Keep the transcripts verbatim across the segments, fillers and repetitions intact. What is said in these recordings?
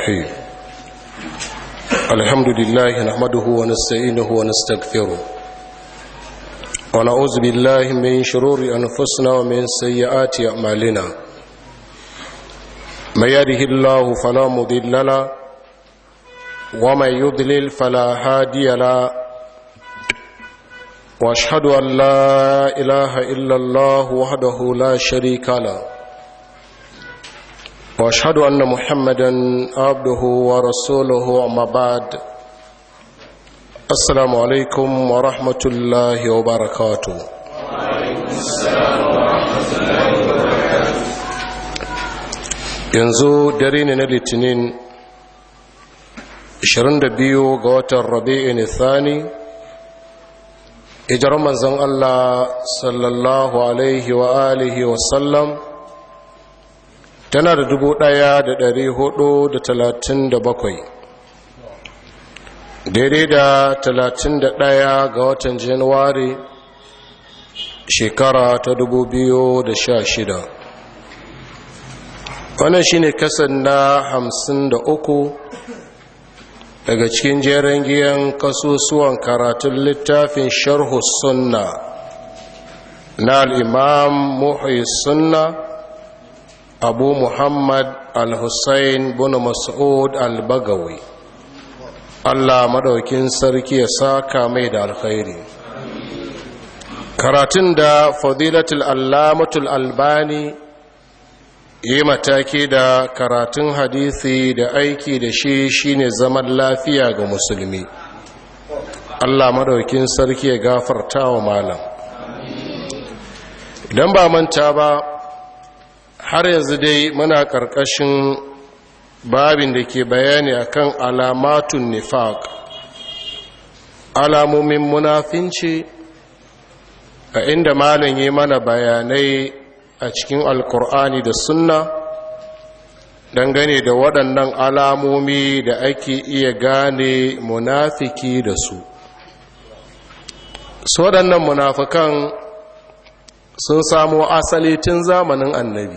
الحمد لله نحمده ونستعينه ونستغفره ونعوذ بالله من شرور أنفسنا ومن سيئات أعمالنا من يهده الله فلا مضل له ومن يضلل فلا هادي له واشهد أن لا إله إلا الله وحده لا شريك له واشهد ان محمدا عبده ورسوله اما بعد السلام عليكم ورحمه الله وبركاته yanzu dare ne na litinin ashirin da biyu ga watan rabi'in thani hijirar manzon Allah sallallahu alaihi wa alihi wa sallam tana da dubu ɗaya da ɗari hudu da talatin da bakwai daidai da talatin da ɗaya ga watan januwari shekara ta dubu biyu da sha shida wannan shine kasan na hamsin da uku daga cikin jeren giyan kasusuwan karatun littafin sharhu sunna na al'imam muhyi sunna abu muhammad al-hussein bin mas'ud al-bagawi allah madaukin sarki ya saka mai da alkhairi karatun da fadilatul allamatul albani yi mataki da karatun hadisi da aiki da shi shine zaman lafiya ga musulmi allah madaukin sarki ya gafarta wa malam idan ba manta ba har yanzu dai muna ƙarƙashin babin da ke bayani akan alamatun nifaq alamomin munafinci a inda malam yi mana bayanai a cikin alkur'ani da sunna dangane da waɗannan alamomi da ake iya gane munafiki da su su waɗannan munafikan sun samo asali tun zamanin annabi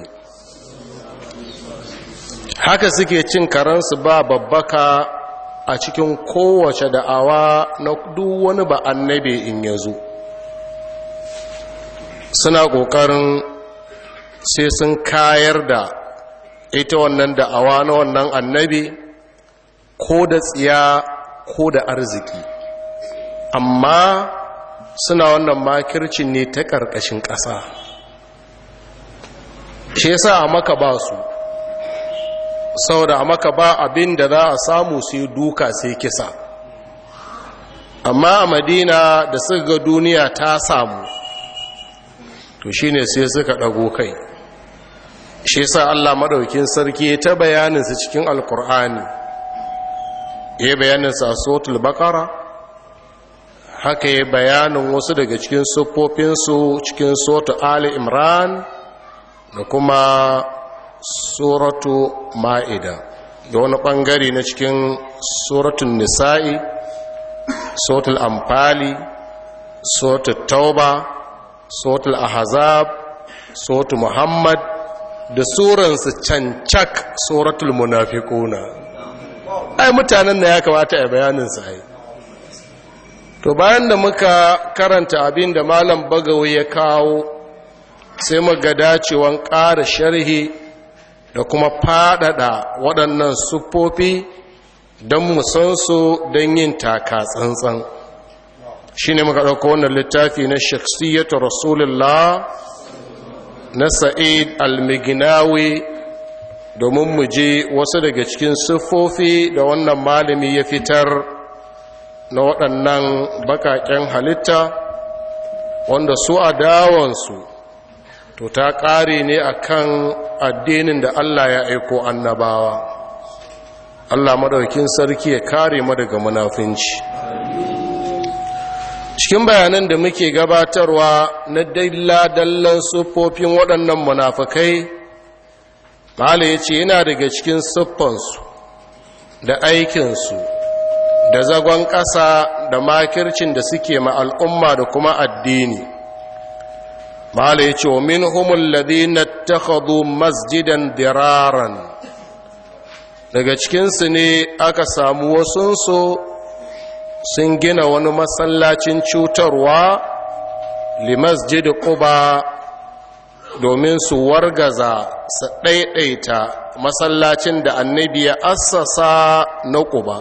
haka suke cin karansu ba babbaka a cikin kowace da'awa na duk wani ba annabi in yazo suna ƙoƙarin sai sun kayar da ita wannan da'awa na wannan annabi ko da tsiya ko da arziki amma suna wannan makircin ne ta ƙarƙashin ƙasa shi yasa a maka ba su saboda a maka ba abin da za a samu sai duka sai kisa amma a madina da suka ga duniya ta samu to shine sai suka ɗago kai shi yasa Allah madaukin sarki ta bayaninsa cikin alkur'ani ya bayaninsa a suratul baqara haka ya bayanin wasu daga cikin siffofinsu cikin suratul ali imran da kuma suratu ma'ida da wani ɓangare na cikin suratun nisa'i suratul amfali suratul tauba suratul ahzab suratul muhammad da suransu cancak suratul munafiquna ai mutanen da ya kamata a bayaninsa ai to bayan da muka karanta abin da malam bagawi ya kawo sai muga dacewan ƙara sharhi da kuma faɗaɗa waɗannan siffofi don mu san su don yin taka tsantsan shi ne muka ɗauka wannan littafi na shakhsiyyatu rasulullah na sa'id al-mignawi domin mu je wasu daga cikin siffofi da wannan malami ya fitar na waɗannan baƙaƙen halitta wanda su a dawansu to ta ƙare ne akan addinin da Allah ya aiko annabawa Allah madaukin sarki ya kare mu daga munafinci cikin bayanan da muke gabatarwa na dalla-dallan siffofin waɗannan munafikai Malam ya ce yana daga cikin siffansu da aikinsu da zagon ƙasa da makircin da suke ma al'umma da kuma addini mala ya ce wa min humul ladina takhadhu masjidan diraran daga cikinsu ne aka samu wasunsu sun gina wani masallacin cutarwa limasjid Quba domin su wargaza su ɗaiɗaita masallacin da annabi ya assasa na Quba.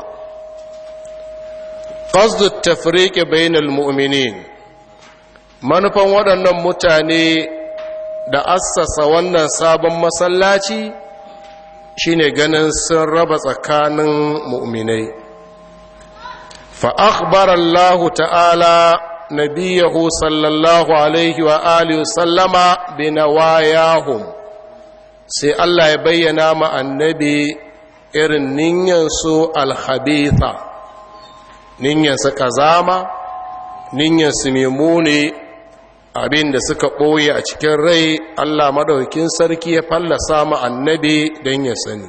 Qasdu tafriqi bainal mu'minin, manufan waɗannan mutane da assasa wannan sabon masallaci shine ganin sun raba tsakanin mu'minai. Fa akhbara Allah ta'ala nabiyahu sallallahu alaihi wa alihi sallama bi nawayahum, sai Allah ya bayyana ma annabi irin ninyansu alhabitha, ninyansu kazama, ninyansu memune, abin da suka ɓoye a cikin rai. Allah madaukin sarki ya fallasa ma annabi don ya sani.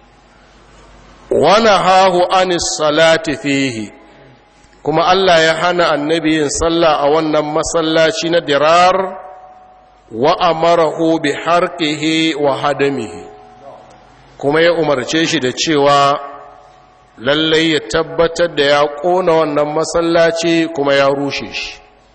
Wana hahu anis salati fihi, kuma Allah ya hana annabi yin sallah a wannan masallaci na dirar, wa amarahu bi harqihi wa hadamihi, kuma ya umarce shi da cewa lallai ya tabbatar da ya ƙona wannan masallaci kuma ya rushe shi.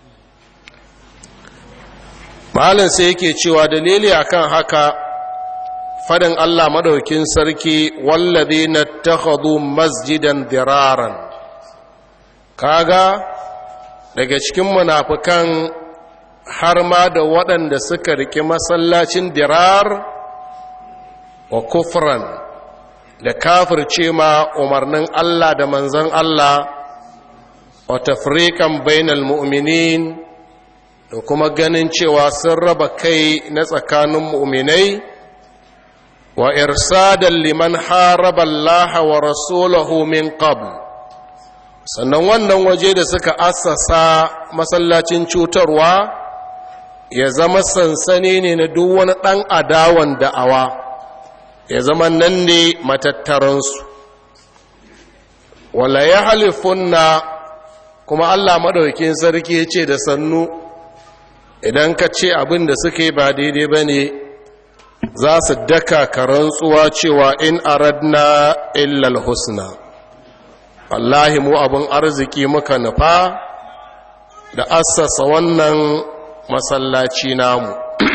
Malin sai yake cewa dalili akan haka fadin Allah madaukin sarki wallazina takhadhu masjidan diraran, kaga daga cikin munafikan har ma da waɗanda suka rike masallacin dirar wa kufran da kafirce ma umarnin Allah da manzon Allah wa tafriqan bainal mu'minin, da kuma ganin cewa sun raba kai na tsakanin mu'minai, wa irsadan liman haraba Allah wa rasulahu min qabl, sannan wannan waje da suka assasa masallacin cutarwa ya zama sansani ne na duk wani ɗan adawan da'awa, ya zama nan ne matattaransu. Wala ya halifunna, kuma Allah maɗaukin sarki ya ce da sannu idan ka ce abin da suke ba daidai ba ne, za su daka ka rantsuwa cewa in aradna illal husna, wallahi mu abin arziki muka nufa da assasa wannan masallaci namu.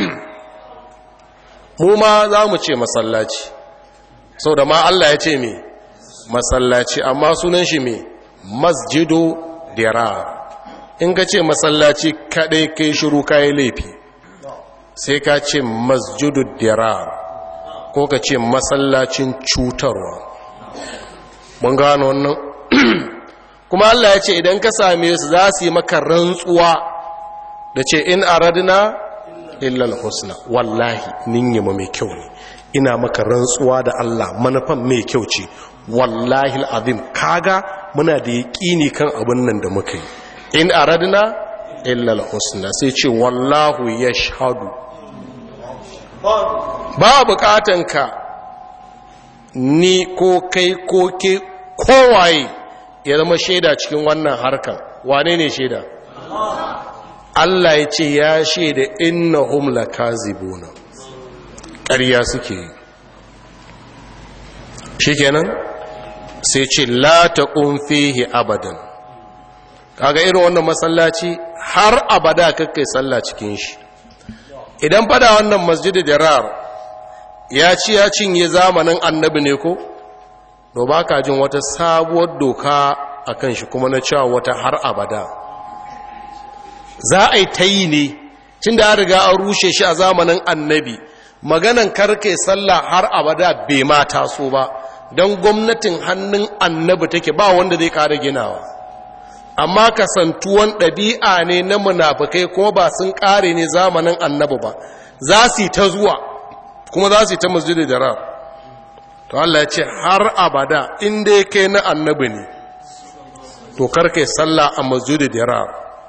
Mu ma za mu ce masallaci, sau da ma Allah ya ce me masallaci, amma sunan shi me masjidu dirar. In ka ce masallaci kaɗai kai shiru kayi laifi, sai ka ce masjidu dirar ko ka ce masallacin cutarwa. Mun gano wannan? Kuma Allah ya ce idan ka same su za su yi maka rantsuwa da ce in aradna illal husna, wallahi niyyama mai kyau ne, ina maka rantsuwa da Allah manufan mai kyau ce, wallahi al'azim kaga muna da yaƙini kan abin nan da muka yi, in aradna illal husna, sai ce wallahu yashhadu, ba bukatanka ni ko kai ko ke kowaye ya zama shaida cikin wannan harkan. Wane ne shaida? Allah ya ce ya shaida innahum lakazibuna, ƙarya suke yi. Shikenan sai ce la taqum fihi abadan, kaga irin wannan masallaci har abada kakkai sallah cikin shi. Idan fada wannan masjidi dirar ya ci ya cinye zamanin annabi ne ko, to ba ka jin wata sabuwar doka a kan shi kuma na cewa wata har abada za a yi ta yi ne, cin da riga an rushe shi a zamanin annabi. Maganan karkai sallah har abada bai ma taso ba, don gwamnatin hannun annabi take, ba wanda zai kara ginawa. Amma kasantuwan ɗabi'a ne na munafukai kuma ba sun ƙare ne zamanin annabi ba, za su yi ta zuwa kuma za su yi ta masjidi dirar. To Allah ya ce har abada in dai kai na annabi ne, to karkai sallah a masjidi dirar.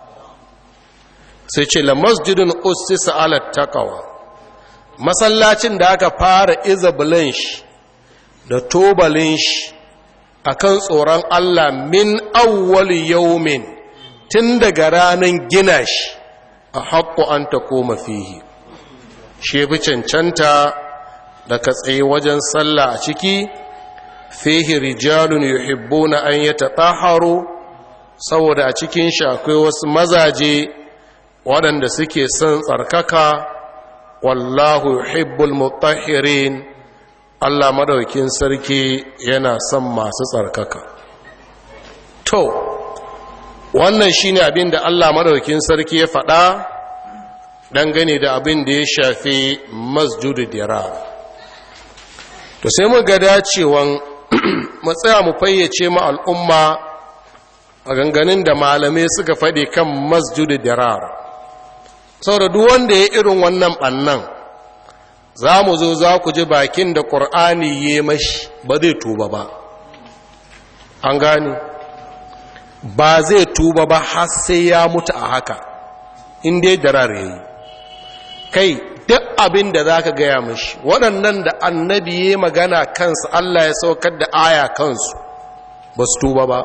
Sai ce la masjidun ussisa ala taqwa, masallacin da aka fara izabulin shi da tobalin shi akan tsoron Allah min awwal yawmin, tun daga ranar gina shi, a haƙƙo an ta koma fihi, shi fi cancanta da ka tsaye wajen sallah a ciki, fihi rijalun yuhibbuna an yatatahharu, saboda a cikin shi akwai wasu mazaje waɗanda suke son tsarkaka, wallahu yuhibbul mutahhirin, Allah madaukin sarki yana son masu tsarkaka. To wannan shine abin da Allah madaukin sarki ya faɗa dangane da abin da ya shafi masjidu dirar. To sai mu ga dacewan mu tsaya mu fayyace ma al'umma a ganganin da malamai suka faɗi kan masjidu dirar, saboda duk wanda ya irin wannan ɓannan za mu zo za ku ji bakin da ƙur'ani ya mashi ba zai tuba ba. An gani ba zai tuba ba har sai ya mutu a haka, in dai dirar ya yi. Kai duk abin da za ka gaya mashi, waɗannan da annabi ya magana kansu, Allah ya saukar da aya kansu, ba su tuba ba.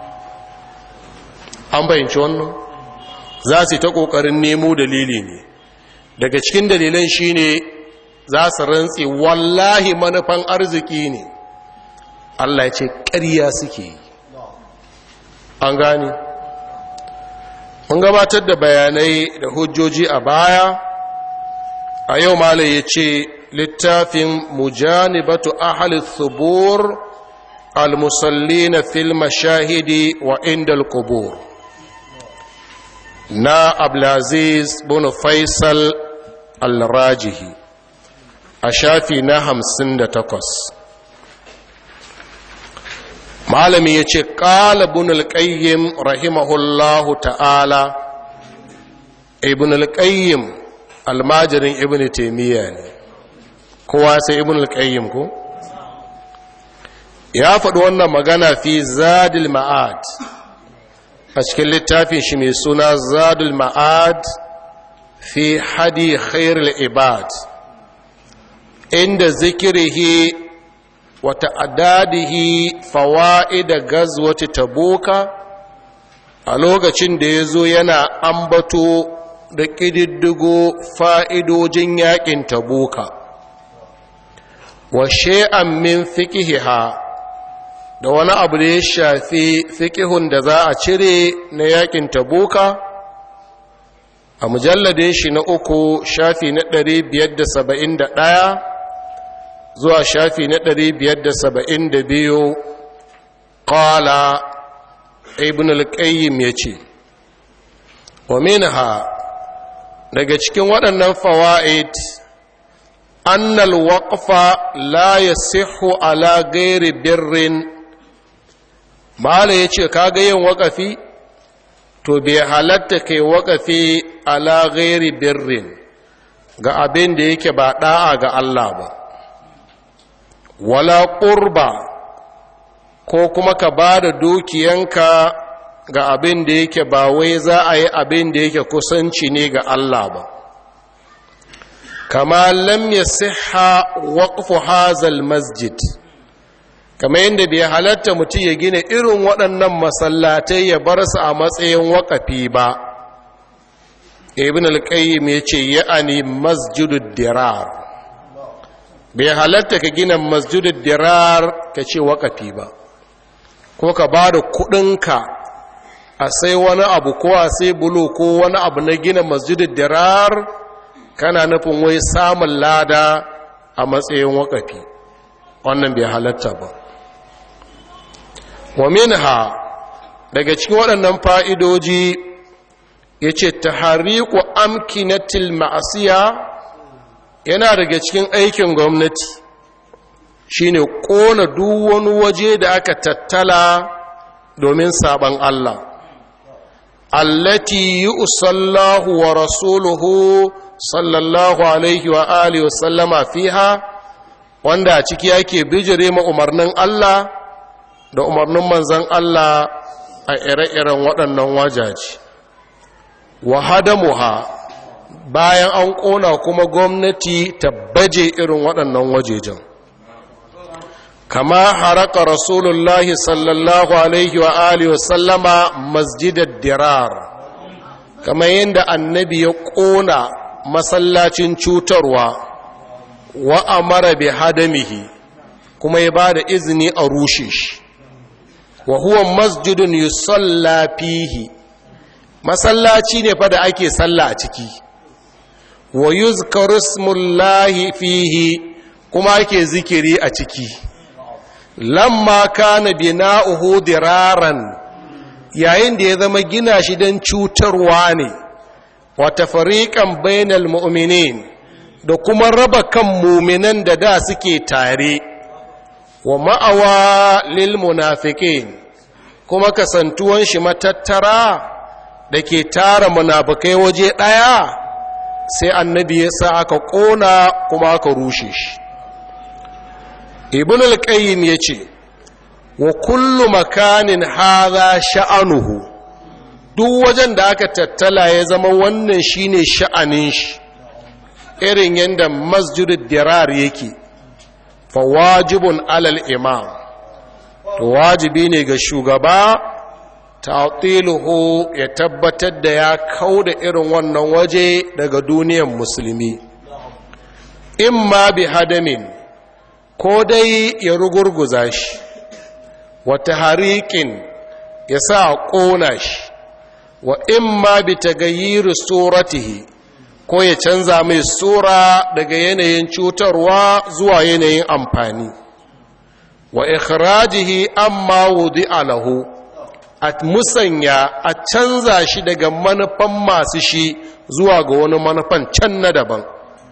An bayyance wannan za su yi ta ƙoƙarin nemo dalili ne, daga cikin dalilan shi ne za su rantse wallahi manufan arziki ne. Allah ya ce ƙarya suke yi. An gane mun gabatar da bayanai da hujjoji a baya. A yau malai ya ce littafin mujanibatu ahli thubur al-musallina fil mashahidi wa inda al-qubur na Abdulaziz bin Faisal al-Rajihi a shafi na hamsin da takwas. Malami ya ce ƙala ibn al-qayyim rahimahullahu ta'ala. Ibn al-qayyim almajirin ibn taimiyya ne, kowa sai ibn al-qayyim ko ya faɗi wannan magana fi zadul ma'ad, a cikin littafin shi mai suna zadul ma'ad fi hadi khairul ibad, inda zikirihi wa ta'addadihi fawaid gazwati tabuka, a lokacin da yazo yana ambato da ƙididdigo fa'idojin yaƙin tabuka, wa she'an min fiƙihiha, da wani abu da ya shafi fiƙihun da za a cire na yaƙin tabuka, a mujalladin shi na uku shafi na ɗari biyar da saba'in da ɗaya zuwa shafi na ɗari biyar da saba'in da biyu, ƙala ibn al-qayyim ya ce, wa minha, daga cikin waɗannan fawa'id, annal waqfa la yasihhu ala ghairi birrin. Mala yace kaga yin waƙafi to bai halatta kai waƙafi ala ghairi birrin ga abin da yake ba da'a ga Allah ba, wala qurba, ko kuma ka bada dukiyanka ga abin da yake ba wai za a yi abin da yake kusanci ne ga Allah ba. Kama lam yasihha waqfu hazal masjid, kama yadda bai halatta mutum ya gina irin waɗannan masallatai ya bar su a matsayin waƙafi ba. Ibn al-Qayyim ya ce ya'ani masjidud dirar, bai halatta ka gina masjidud dirar ka ce waƙafi ba, ko ka ba da kuɗinka a sai wani abu ko a sai bulo ko wani abu na gina masjidin dirar, kana nufin wai samun lada a matsayin waƙafi. Wannan bai halatta ba. Wa minha, daga cikin waɗannan fa'idoji ya ce tahariku amkinatil ma'asiya, yana daga cikin aikin gwamnati shine ƙona duk wani waje da aka tattala domin saban Allah, allati yusallahu wa rasuluhu sallallahu alaihi wa alihi wasallama fiha, wanda a ciki yake bijire ma umarnin Allah da umarnin manzon Allah a ire-iren waɗannan wajaji. Wa hadamuha, bayan an ƙona kuma gwamnati ta baje irin waɗannan wajejen, kama haraka rasulullahi sallallahu alaihi wa alihi wasallama masjidar dirar, kama yadda annabi ya ƙona masallacin cutarwa, wa amara bi hadamihi, kuma ya ba da izini a rushe shi. Wa huwa masjidun yusalla fihi, masallaci ne fa da ake sallah a ciki. Wa yuzkaru ismullahi fihi, kuma ake zikiri a ciki. Lamma kana bina'uhu diraran, yayin da ya zama gina shi don cutarwa ne, wa tafriqan bainal mu'minin, da kuma raba kan mu'minan da da suke tare, wa ma'awa lil munafiqin, kuma kasantuwan shi matattara da ke tara munafikai waje ɗaya, sai annabi ya sa aka ƙona kuma aka rushe shi. Ibn al-Qayyim yace wa kullu makanin hadha sha'anuhu, duk wajen da aka tattala ya zama wannan shine sha'anin shi, irin yanda masjidud dirar yake, fa wajibun alal imam, to wajibi ne ga shugaba ta'tiluhu, ya tabbatar da ya kauda irin wannan waje daga duniyar musulmi, imma bi hadamin, ko dai ya rugurguza shi, wata hariƙin ya sa a ƙona shi, wa imma bi tagayyiri suratihi, ko ya canza mai sura daga yanayin cutarwa zuwa yanayin amfani, wa ikhrajihi amma wudi'a lahu, a musanya a canza shi daga manufan masu shi zuwa ga wani manufan can na daban.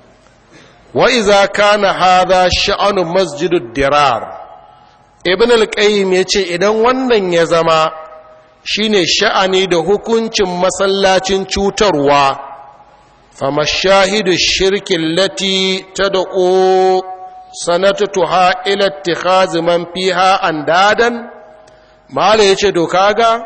Wa iza kana hadha sha'anu masjidud dirar, ibn al-qayyim yace idan wannan ya zama shine sha'ani da hukuncin masallacin cutarwa, fa mashahidu shirki allati tad'u sanatuha ila ittikhaz man fiha andadan, mala yace do kaga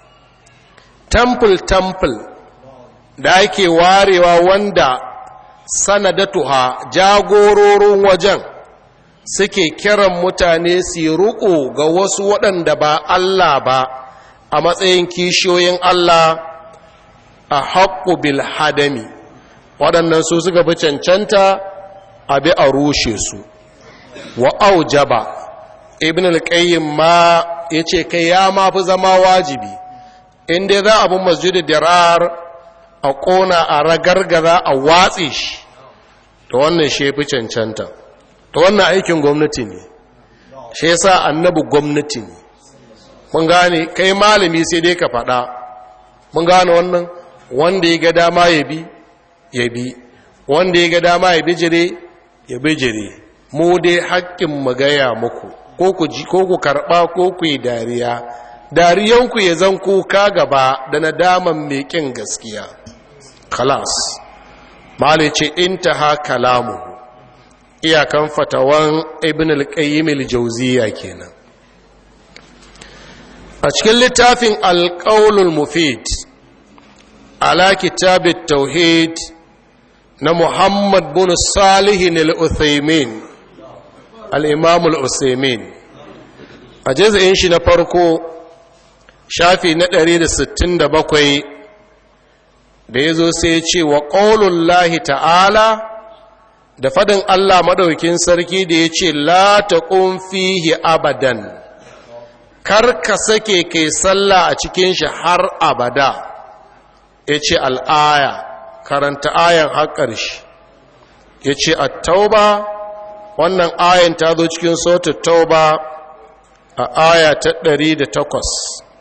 temple temple da ake warewa wanda sanadatuha jagororin wajen suke kiran mutane su ruƙo ga wasu waɗanda ba Allah ba a matsayin kishiyoyin Allah, a haƙƙu bil hadami, waɗannan su suka fi cancanta a bi a rushe su. Wa aujaba, ibn al-qayyim ma yace kai ya ma fi zama wajibi, inda za a bi masjidul dirar a ƙona a ragargaza a watse shi, to wannan shi fi cancanta, to wannan aikin gwamnati ne, shi yasa annabi gwamnati ne. Mun gane, kai malami sai dai ka faɗa, mun gane wannan, wanda ya ga dama ya bi ya bi, wanda ya ga dama ya bijire ya bijire, mu dai haƙƙin mu gaya muku, ko ku ji ko ku karɓa ko ku yi dariya, dariyanku ya zan kuka gaba da nadaman mai ƙin gaskiya. Khalas, malai ce intaha kalamu, iyakan fatawan ibn al-qayyim al-jawziyya kenan. A cikin littafin al-qaulul mufid ala kitab at-tauhid na Muhammad bin Salih al-Uthaymin, al-imam al-Uthaymin, a juz'in shi na farko shafi na ɗari da sittin da bakwai, da ya zo sai ya ce wa ƙaunullahi ta'ala, da faɗin Allah maɗaukin sarki da ya ce la ta fihi abadan, kar ka sake kai sallah a cikin shi har abada, ya ce al'aya, karanta ayan haƙar shi, ya ce a tauba, wannan ayan ta zo cikin sautar tauba a aya ta ɗari da takwas.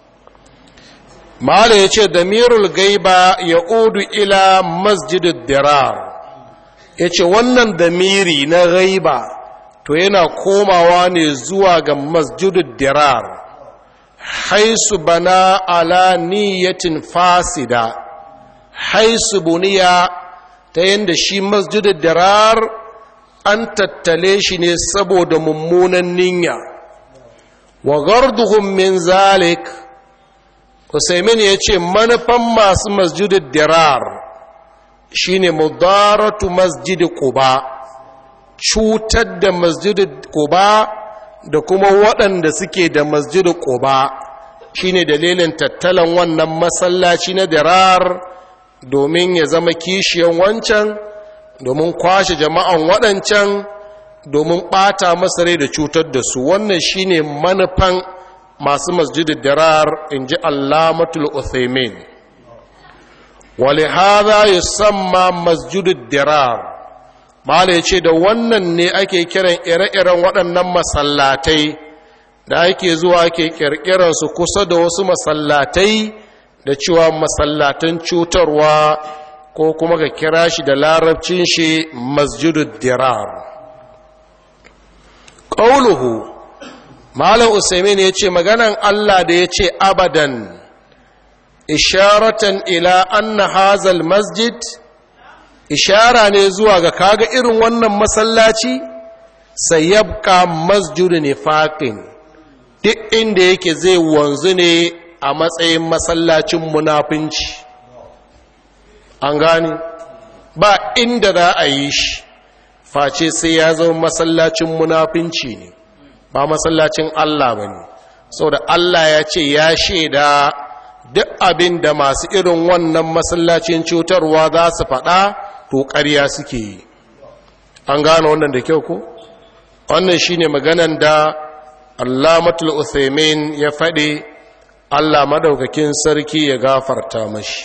Mala ya ce damirul gaiba ya udu ila masjidid dirar, ya ce wannan damiri na gaiba to yana komawa ne zuwa ga masjidid dirar, haisu bana ala niyatin fasida, haisu buniya ta yadda shi masjidid dirar an tattale shi ne saboda mummunan niyya. Wa garduhum min zalik, Usaimin ya ce manufan masu masjidin dirar shi ne mudaratu masjidi Quba, cutar da masjidin Quba da kuma waɗanda suke da masjidin Quba, shi ne dalilin tattalan wannan masallaci na dirar domin ya zama kishiyan wancan, domin kwashe jama'an waɗancan domin ɓata masa rai da cutar da su. Wannan shine manufan masu masjidin dirar, in ji Allamatul Uthaymin. Wale haza yusamma masjidin dirar, mala ya ce da wannan ne ake kiran ire-iren waɗannan masallatai da ake zuwa ake ƙirƙirarsu kusa da wasu masallatai da cewa masallatan cutarwa, ko kuma ka kira shi da larabcin shi masjidin dirar. ƙauluhu, malam Usaimin ya ce maganan Allah da ya ce abadan, isharatan ila anna hazal masjid, ishara ne zuwa ga kaga irin wannan masallaci, sai yabka masjidu nifaqin, duk inda yake zai wanzu ne a matsayin masallacin munafinci. An gani ba inda za a yi shi face sai ya zama masallacin munafinci ne, ba masallacin Allah ba ne. Saboda Allah ya ce ya shaida duk abin da masu irin wannan masallacin cutarwa za su faɗa to ƙarya suke yi. An gane wannan da kyau ko? Wannan shine maganan da Allamatul Uthaymin ya faɗi, Allah madaukakin sarki ya gafarta mashi.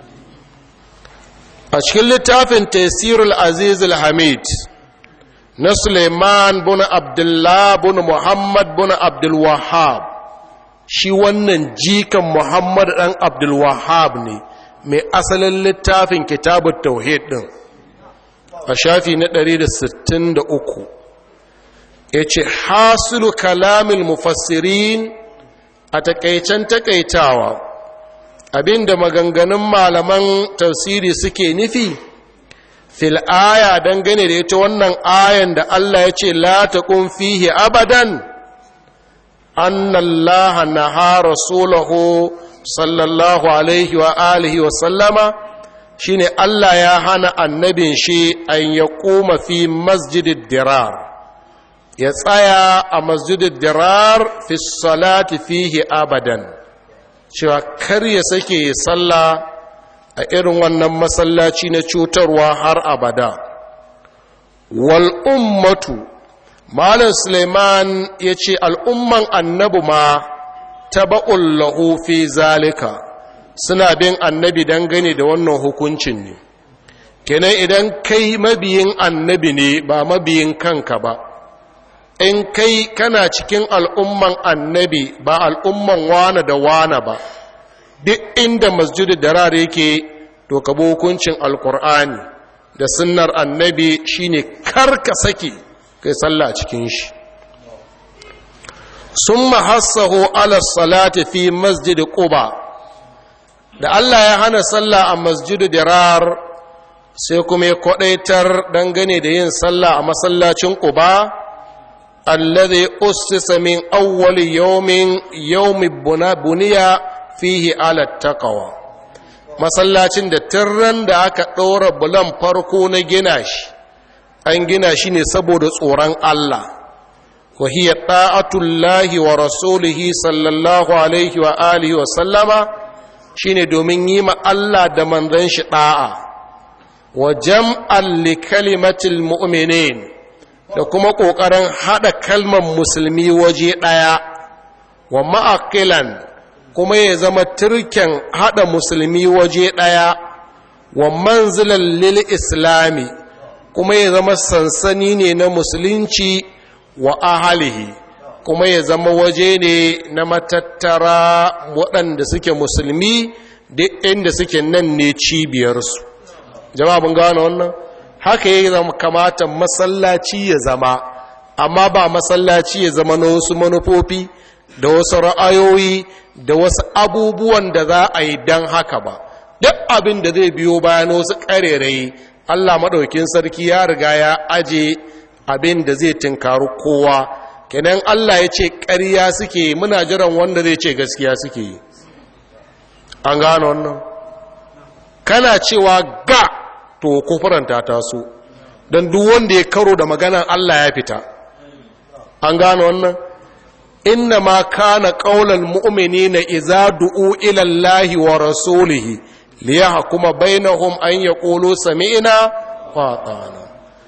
A cikin littafin Taysirul Aziz al-Hamid na Suleiman bin Abdullah bin Muhammad bin Abdul Wahhab, shi wannan jikan Muhammad dan Abdul Wahhab ne mai asalin littafin Kitabut Tauhid din, a shafi na ɗari da sittin da uku yace hasilu kalamil mufassirin, a takaicen takaitawa abinda maganganun malaman tafsiri suke nufi fil aya dangane da ita wannan ayan da Allah ya ce la taqum fihi abadan, anna Allah naha rasulahu sallallahu alaihi wa alihi wa sallama, shine Allah ya hana annabin shi an yaquma fi masjidid dirar, ya tsaya a masjidid dirar fi salati fihi abadan, cewa kar ya sake ya salla a irin wannan masallaci na cutarwa har abada. Wal ummatu, malam Suleiman ya ce al'umman annabi ma taba'un lahu fi zalika, suna bin annabi dangane da wannan hukuncin ne. Kenan idan kai mabiyin annabi ne ba mabiyin kanka ba, in kai kana cikin al'umman annabi ba al'umman wane da wane ba, duk inda masjidu darar yake to ka bi hukuncin alkur'ani da sunnar annabi, shine karka saki kai sallah cikin shi. Summa hassahu ala salati fi masjid quba, da Allah ya hana sallah a masjidu dirar sai kuma ya kwadaitar dangane da yin sallah a masallacin quba, alladhi ussisa min awwal yawmin yawmi buniya fihi ala taqwa, masallacin da tirran da aka ɗora bulan farko na gina shi an gina shi ne saboda tsoron Allah, wa hiya ta'atullahi wa rasulihi sallallahu alaihi wa alihi wa sallama, shine domin yi ma Allah da manzon shi da'a, wa jam'an li kalimatil mu'minin, da kuma ƙoƙarin haɗa kalmar musulmi waje ɗaya, wa ma'aqilan, kuma ya zama turken haɗa musulmi waje ɗaya, wa manzilan lil islami, kuma ya zama sansani ne na musulunci, wa ahalihi, kuma ya zama waje ne na matattara waɗanda suke musulmi, duk inda suke nan ne cibiyarsu. Jama'a mun gane wannan? Haka ya zama kamata masallaci ya zama, amma ba masallaci ya zama na wasu manufofi da wasu ra'ayoyi da wasu abubuwan da za a yi don haka ba. Duk abin da zai biyo bayan wasu ƙarerayi, Allah maɗaukin sarki ya riga ya aje abin da zai tinkaru kowa. Kenan Allah ya ce ƙarya suke, muna jiran wanda zai ce gaskiya suke yi. An gano wannan? Kana cewa ga to kufuranta taso, don duk wanda ya karo da maganan Allah ya fita. An gano wannan? Inna ma kana qaulal mu'minina idza du'u ila Allahi wa rasulihi liyahkuma bainahum an yaqulu sami'na wa ata'na.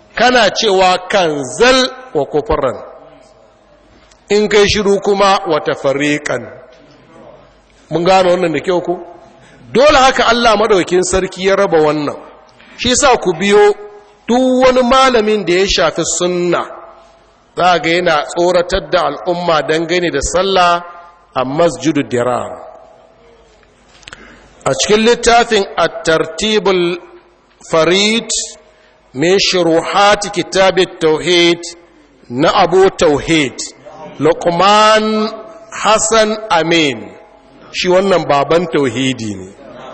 kana cewa kanzal wa kufran, in kai shiru kuma wata fariƙan. Mun gano wannan da kyau ku? Dole haka Allah madaukin sarki ya raba wannan. Shi sa ku biyo duk wani malamin da ya shafi sunna, za ga yana tsoratar da al'umma dangane da sallah a masjidu dirar. A cikin littafin at-tartibul farid min shuruhat kitabit tauhid na Abu Tauhid Luqman Hassan Amin, shi wannan baban tauhidi ne.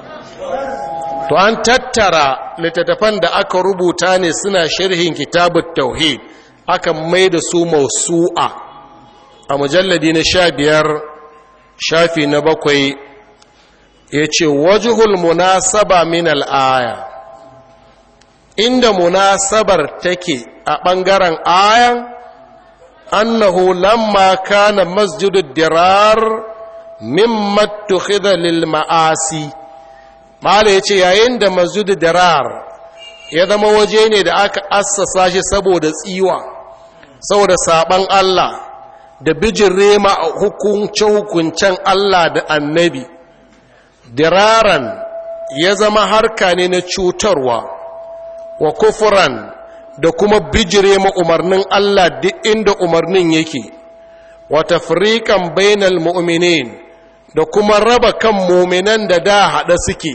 To an tattara littattafan da aka rubuta ne suna sharhin kitabut tauhid, aka mai da su mausu'a a mujalladi na sha biyar shafi na bakwai. Ya ce wajihul munasaba min al'aya, inda munasabar take a ɓangaren ayan, annahu lamma kana masjidud dirar mimma tukhidha lil ma'asi. Mala ya ce yayin da masjidud dirar ya zama waje ne da aka assasa shi saboda tsiwa, saboda saban Allah da bijirre ma hukuncen Allah da annabi, diraran ya zama harka ne na cutarwa wa kufuran da kuma bijire ma umarnin Allah duk inda umarnin yake, wa tafriqan bainal mu'minin da kuma raba kan mu'minan da da hada suke.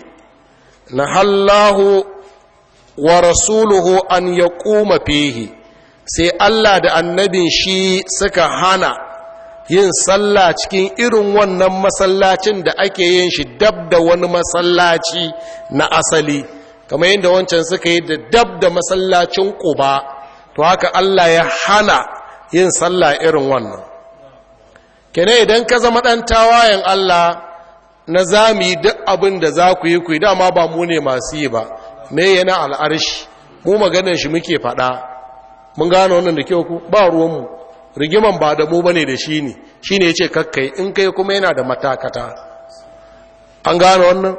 Nahallahu wa rasuluhu an yaquma fihi, sai Allah da annabin shi suka hana yin sallah cikin irin wannan masallacin da ake yin shi dab da wani masallaci na asali, kamar yadda wancan suka yi da dab da masallacin Quba, to haka Allah ya hana yin sallah irin wannan. Kene idan ka zama ɗan tawayen Allah na zami duk abin da za ku yi ku yi, dama ba mu ne masu yi ba, me yana al'arshi, mu maganar shi muke faɗa. Mun gano wannan da kyau ku? Ba ruwanmu, rigiman ba da mu ba ne da shi ne, shi ne ya ce kakkai, in kai kuma yana da matakata. An gano wannan?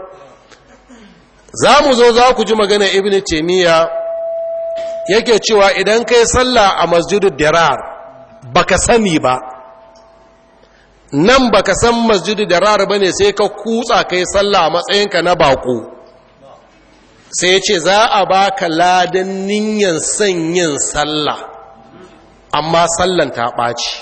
Za mu zo za ku ji magana Ibn Taymiyyah yake cewa idan kai sallah a masjidud dirar baka sani ba, nan baka san masjidud dirar bane sai ka kutsa kai sallah a matsayinka na bako, sai ya ce za a baka ladan niyyar son yin sallah, amma sallan ta ɓaci.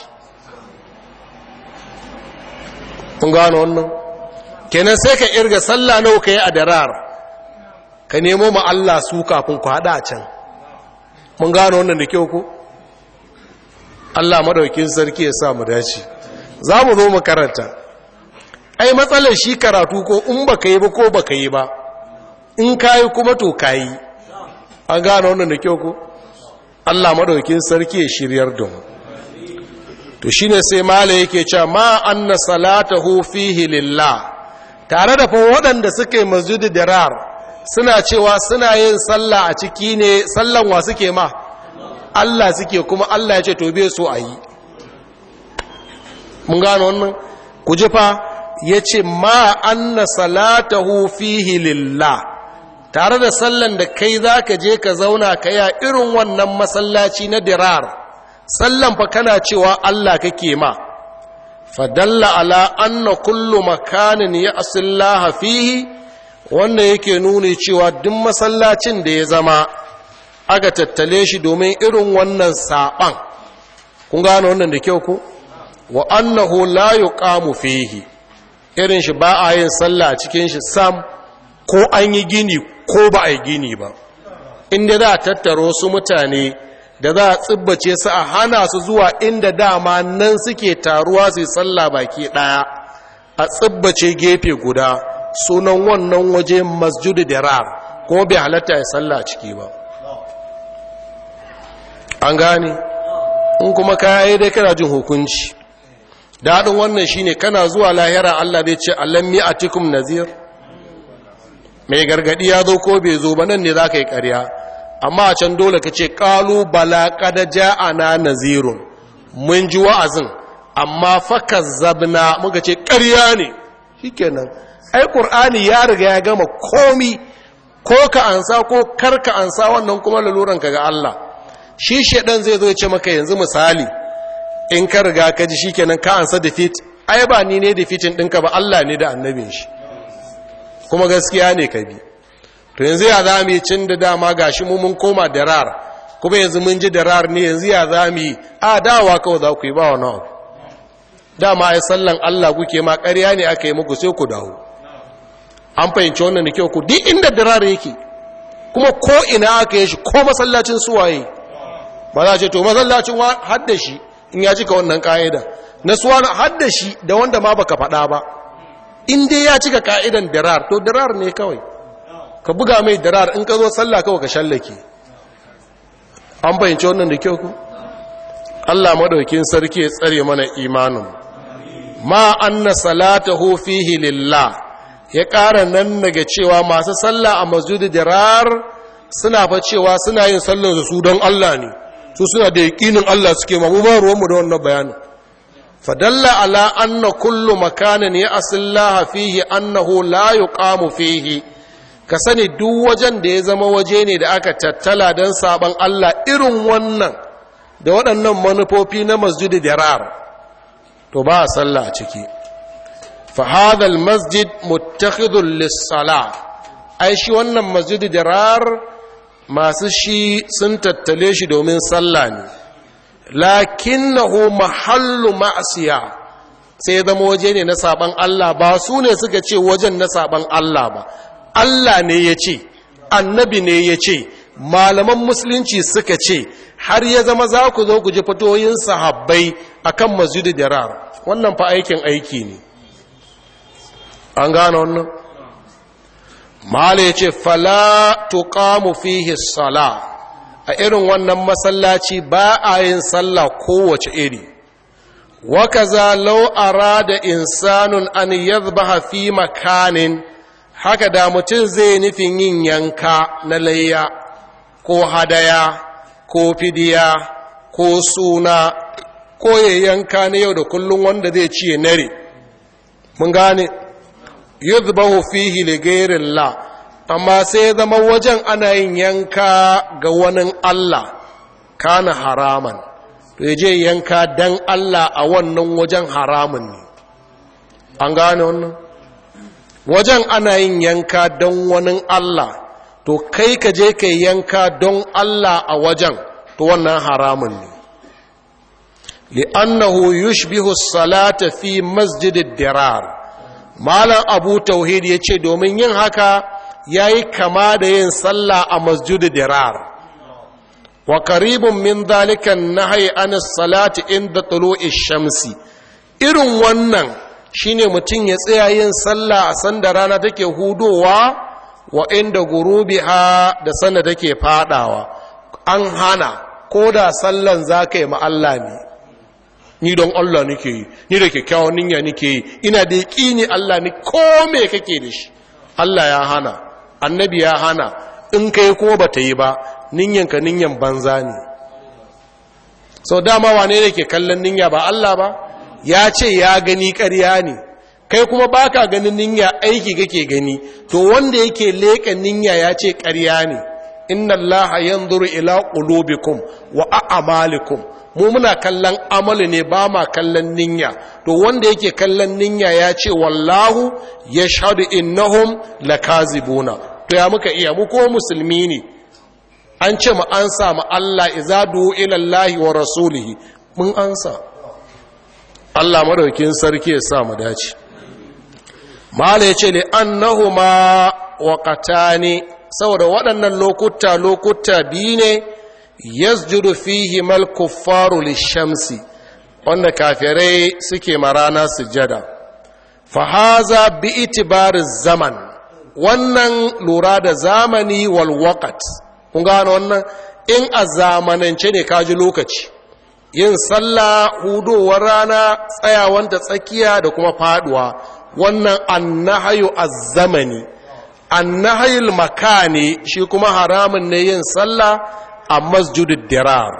Kun gano wannan? Kenan sai ka irga sallah nawa ka yi a dirar, ka nemo ma Allah su kafin ku haɗa a can. Mun gano wannan da kyau ko? Allah madaukin sarki ya sa mu dace. Za mu zo mu karanta. Ai matsalar shi karatu ko in baka yi ba ko baka yi ba, in kayi kuma to kayi. An gano wannan da kyau ko? Allah madaukin sarki ya shiryar da mu. To shine sai mala yake cewa ma anna salatahu fihi lillah, tare da fa waɗanda suke masjid dirar suna cewa suna yin sallah a ciki ne, sallan wa suke ma Allah suke, kuma Allah ya ce to bai so a yi. Mun gano wannan? Ku ji fa ya ce ma anna salatahu fihi lillah, tare da sallan da kai za ka je ka zauna ka yi irin wannan masallaci na dirar, sallan fa kana cewa Allah kake ma. Fadalla ala anna kullu makanin ya asillaha fihi, wanda yake nuni cewa duk masallacin da ya zama aka tattale shi domin irin wannan saban. Kun gano wannan da kyau ko? Wa annahu la yuqamu fihi, irin shi ba a yin sallah a cikin shi sam, ko an yi gini ko ba a yi gini ba. Inda za a tattaro su mutane da za a tsibbace su a hana su zuwa inda dama nan suke taruwa su yi sallah baki daya, a tsibbace gefe guda, sunan wannan waje masjidu dirar, kuma bai halatta ya sallah ciki ba. An gane? In kuma kayi dai kana jin hukunci. Daɗin wannan shine kana zuwa lahira Allah zai ce alam mi'atikum nazir, mai gargadi ya zo ko bai zo ba, nan ne za ka yi ƙarya. Amma a can dole ka ce ƙalu bala ƙada ja'ana nazirun, mun ji wa'azin amma faka zabna muka ce ƙarya ne. Shikenan ai ƙur'ani ya riga ya gama komi, ko ka ansa ko kar ka ansa, wannan kuma laluranka ga Allah. shi shedan zai zo ya ce maka yanzu misali in ka riga ka ji shikenan ka ansa defeat ai ba ni ne defeatin ɗinka ba Allah ne da annabin shi kuma gaskiya ne ka bi to yanzu ya za mu yi cin da dama gashi mu mun koma darar kuma yanzu mun ji darar ne yanzu ya za mu yi a dawa kawai za ku yi ba wani abu dama ai sallan Allah kuke ma ƙarya ne aka yi muku sai ku dawo an fahimci wannan da kyau ku duk inda darar yake kuma ko ina aka yi shi ko masallacin suwaye ba za a ce to masallacin hadda shi in ya cika wannan ka'ida na suwa hadda shi da wanda ma baka faɗa ba in dai ya cika ka'idan darar to darar ne kawai ka buga mai darar in ka zo sallah kawai ka shallake an fahimci wannan da kyau ku Allah madaukin sarki ya tsare mana imanin ma anna salatahu fihi lillah ya ƙara nan daga cewa masu sallah a masjidi dirar suna fa cewa suna yin sallar su don Allah ne su suna da yaƙinin Allah suke ma mu ba ruwanmu da wannan bayanin fadalla ala anna kullu makanin ya asillaha fihi annahu la yuqamu fihi ka sani duk wajen da ya zama waje ne da aka tattala don saban Allah irin wannan da waɗannan manufofi na masjidi dirar to ba a sallah a ciki fa hadha al masjid muttakhidun lis salah ai shi wannan masjidi dirar masu shi sun tattale shi domin sallah ne lakinnahu mahallu ma'siya sai zama waje ne na saban Allah ba su ne suka ce wajen na saban Allah ba Allah ne ya ce annabi ne ya ce malaman musulunci suka ce har ya zama za ku zo ku ji fatoyin sahabbai akan masjidi dirar wannan fa aikin aiki ne an gane wannan mala ya ce fala tuqamu fihi sala a irin wannan masallaci ba a yin sallah kowace iri wa kaza law arada insanun an yadhbaha fi makanin haka da mutum zai nufin yin yanka na layya ko hadaya ko fidiya ko suna ko ya yanka na yau da kullum wanda zai ci nare mun gane yuzbahu fihi li ghayrillah amma sai zama wajen ana yin yanka ga wani Allah kana haraman to yaje yanka dan Allah a wannan wajen haramun ne an gane wannan wajen ana yin yanka don wani Allah to kai ka je ka yanka don Allah a wajen to wannan haramun ne li'annahu yushbihu as-salata fi masjidid dirar malam abu tauhid yace domin yin haka yayi kama da yin sallah a masjidid dirar wa qaribun min dhalika an-nahy an as-salati inda tulu'i shamsi irin wannan shine mutum ya tsaya yin sallah a sanda rana take hudowa wa inda gurubiha da sanda take fadawa an hana ko da sallan zaka yi ma Allah ne ni don Allah nake yi ni da kyakkyawan niyya nake yi ina da yaqini Allah ne ko me kake da shi Allah ya hana annabi ya hana in kai ko bata yi ba niyyanka niyyan banza ne so dama wane ne ke kallon niyya ba Allah ba ya ce ya gani ƙarya ne kai kuma baka ganin niyya aiki kake gani to wanda yake leƙa niyya ya ce ƙarya ne inna allaha yanzuru ila qulubikum wa a'malikum mu muna kallon amali ne ba ma kallon niyya to wanda yake kallon niyya ya ce wallahu yashhadu innahum lakazibuna to ya muka iya mu ko musulmi ne an ce mu ansa mu Allah iza du ila allahi wa rasulihi mun ansa Allah madaukin sarki ya sa mu dace mala yace li annahuma waqatani saboda waɗannan lokuta lokuta biyu ne yasjudu fihi mal kuffaru lishamsi wanda kafirai suke marana sujada fa haza bi itibari zaman wannan lura da zamani wal waqt kun gano wannan in a zamanance ne kaji lokaci yin sallah hudowar rana tsayawanta tsakiya da kuma faduwa wannan annahayu az-zamani annahayul makani shi kuma haramun ne yin sallah a masjidud dirar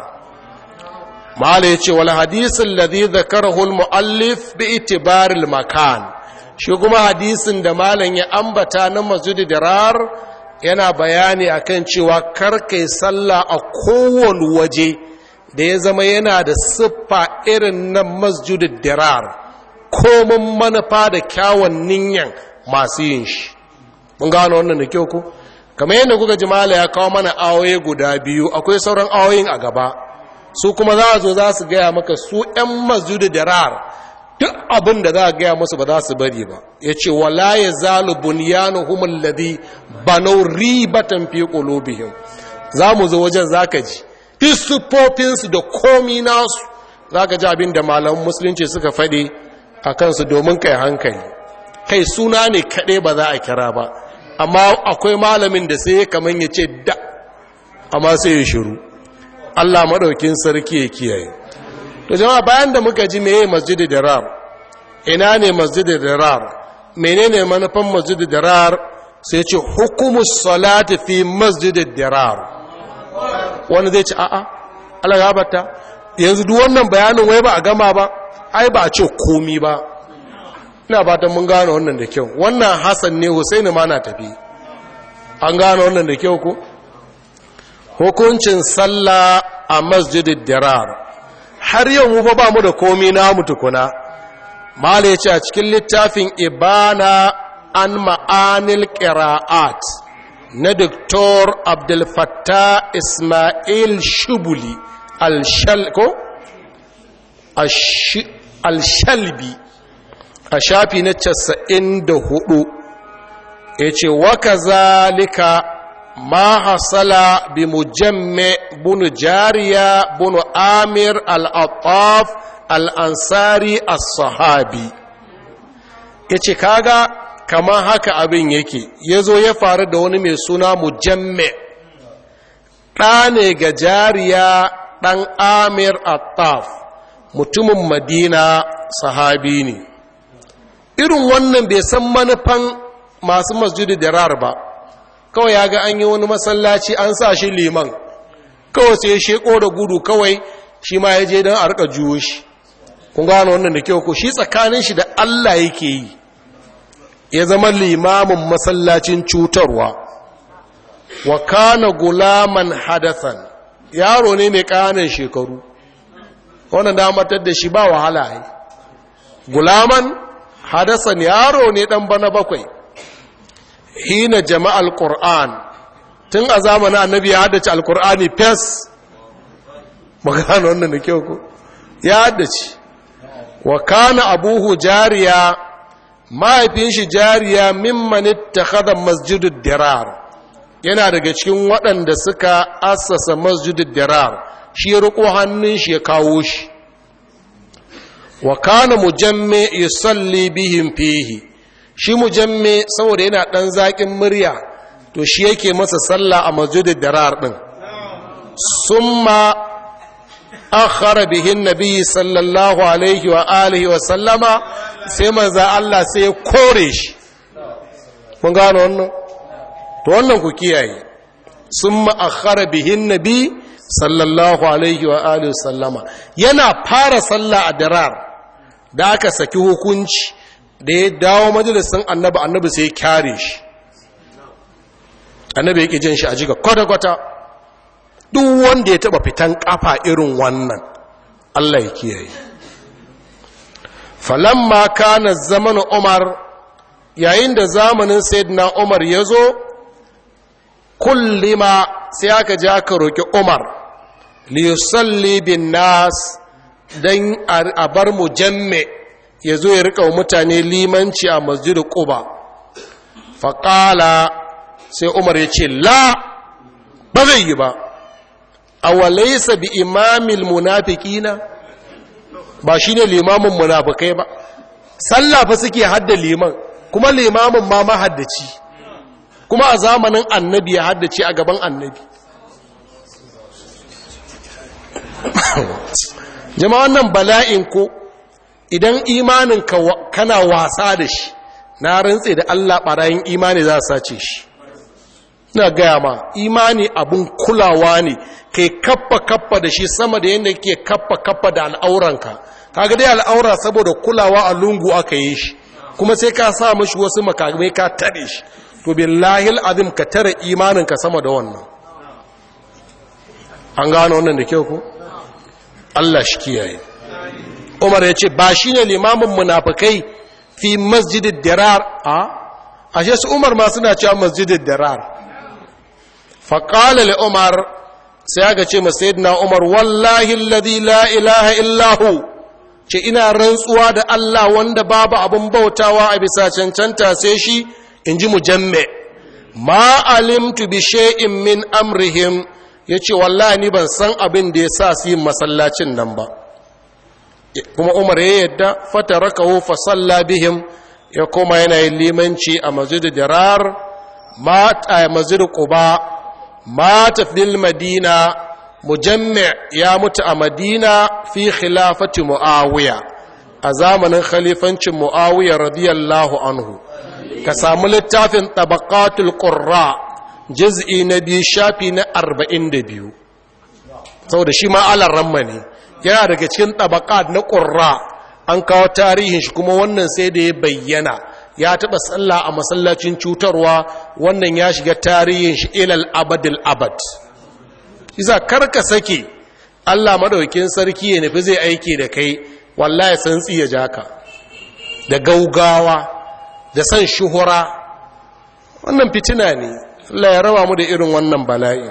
mala yace wal hadith alladhi dhakarahu al-muallif bi itibar al-makan shi kuma hadisin da malan ya ambata na masjidud dirar yana bayani akan cewa karkai sallah a kowane waje da ya zama yana da siffa irin na masjidul dirar komin manufa da kyawun niyyar masu yin shi. Mun gano wannan da kyau ko? Kamar yadda kuka ji mala ya kawo mana awoyi guda biyu, akwai sauran awoyin a gaba, su kuma za a zo za su gaya maka su ‘yan masjidul dirar duk abin da za a gaya musu ba za su bari ba. Ya ce wala ya zalu bunyanuhum alladhi banaw ribatan fi qulubihim. Za mu zo wajen zaka ji duk siffofinsu da komi nasu, zaka ji abin da malaman musulunci suka faɗi a kansu domin kai hankali. Kai suna ne kaɗai ba za a kira ba, amma akwai malamin da sai kaman ya ce da, amma sai ya shiru. Allah maɗaukin sarki ya kiyaye. To jama'a, bayan da muka ji meye masjidul dirar, ina ne masjidul dirar, menene manufan masjidul dirar, sai ce hukumus salati fi masjidul dirar. Wani zai ce a'a, Allah ya bata, yanzu duk wannan bayanin wai ba a gama ba, ai ba a ce komi ba. Ina fatan mun gano wannan da kyau. Wannan Hassan ne, Husaini ma na tafi. An gano wannan da kyau ko? Hukuncin sallah a masjidul dirar. Har yau mu fa ba mu da komi na mu tukuna. Mala ya ce a cikin littafin Ibana an ma'anil qira'at na Doktor Abdul Fattah Ismail Shubuli al-Shalko al-Shalbi a shafi na casa'in da hudu ya ce wa kazalika ma hasala bi mujamme bunu jariya bunu amir al-attaf al-ansari as-sahabi. Ya ce kaga kamar haka abin yake, ya zo ya faru da wani mai suna mujamme, ɗa ne ga jariya ɗan amir attaf, mutumin madina, sahabi ne. Irin wannan bai san manufan masu masjidi dirar ba, kawai ya ga an yi wani masallaci an sa shi liman, kawai sai ya sheko da gudu kawai shi ma ya je don a rika juyo shi. Kun gano wannan da kyau ko? Shi tsakanin shi da Allah yake yi, ya zama limamin masallacin cutarwa. Wa kana gulaman hadathan, yaro ne mai ƙananan shekaru, wannan damatar da shi ba wahala yi. Gulaman hadasan, yaro ne ɗan bana bakwai. Hina jama'al Qur'an, tun a zamanin annabi ya haddace alkur'ani fes. Magana wannan da kyau ko? Ya haddace. Wa kana abuhu jariya, mahaifin shi jariya mimman ittakhadha masjidud dirar, yana daga cikin waɗanda suka assasa masjidud dirar, shi ya riko hannun shi ya kawo shi. Wa kana mujamme yusalli bihim fihi, shi mujamme saboda yana ɗan zaƙin murya, to shi yake masa sallah a masjidud dirar ɗin. Summa akhara bihin nabi sallallahu alaihi wa alihi wa sallama, sai manzo Allah sai ya kore shi. Mun gano wannan? To wannan ku kiyaye. Summa akhara bihin nabi sallallahu alaihi wa alihi wa sallama, yana fara sallah a dirar da aka saki hukunci da ya dawo majalisin annabi, annabi sai ya kyare shi. Annabi yake jin shi a jiga kwata-kwata. Duk wanda ya taba fitan kafa irin wannan, Allah ya kiyaye. Falamma kana zamanin Umar, yayin da zamanin Sayyidina Umar ya zo, kullima sai aka ji aka roƙi Umar, liyusalli bin nas, don a bar mujamme ya zo ya riƙa mutane limanci a masjidu Quba. Faƙala sai Umar ya ce, la, ba zai yi ba. Awalaisa bi imamil munafiqina, ba shine limamin munafikai ba. Sallah fa suke hadda liman, kuma limamin ma mahaddaci, kuma a zamanin annabi ya haddace a gaban annabi. Jama'an nan bala'in ko idan imanin ka kana wasa da shi, na rantse da Allah barayin imani za su sace shi. Ina gaya ma, imani abun kulawa ne, kai kappa kappa da shi sama da yadda ke kappa kappa da al'auranka. Kaga dai al'aura saboda kulawa a lungu aka yi shi, kuma sai ka sa mashi wasu makamai ka tare shi. to billahi al'azim ka tare imaninka sama da wannan. An gano wannan da kyau ko? Allah shi kiyaye. Umar ya ce ba shi ne limamin munafikai fi masjidid dirar a ashe su Umar ma suna cewa masjidid dirar. Faqala li Umar, sai aka ce ma sayyidina Umar, wallahi alladhi la ilaha illa hu, ce ina rantsuwa da Allah wanda babu abun bautawa a bisa cancanta sai shi, inji mujamme, ma alimtu bi shay'in min amrihim, yace wallahi ni ban san abin da yasa su yin masallacin nan ba. Kuma Umar ya yadda fatarakahu fa salla bihim, ya koma yana yin limanci a masjid dirar, ma a masjid quba, mata fil madina. Mujammi ya mutu a madina fi khilafati muawiya, a zamanin khalifancin muawiya radiyallahu anhu. Ka samu littafin tabaqatul qurra juz'i na biyu shafi na arba'in da biyu, saboda shi ma alar ramma ne, yana daga cikin tabaqat na qurra. An kawo tarihin shi, kuma wannan sai da ya bayyana ya taɓa sallah a masallacin cutarwa, wannan ya shiga tarihin shi ilal abadil abad. Isa karka sake Allah madaukin sarki ya nufi zai aiki da kai, wallahi san tsiya jaka da gaugawa da san shuhura, wannan fitina ne. Allah ya raba mu da irin wannan bala'i.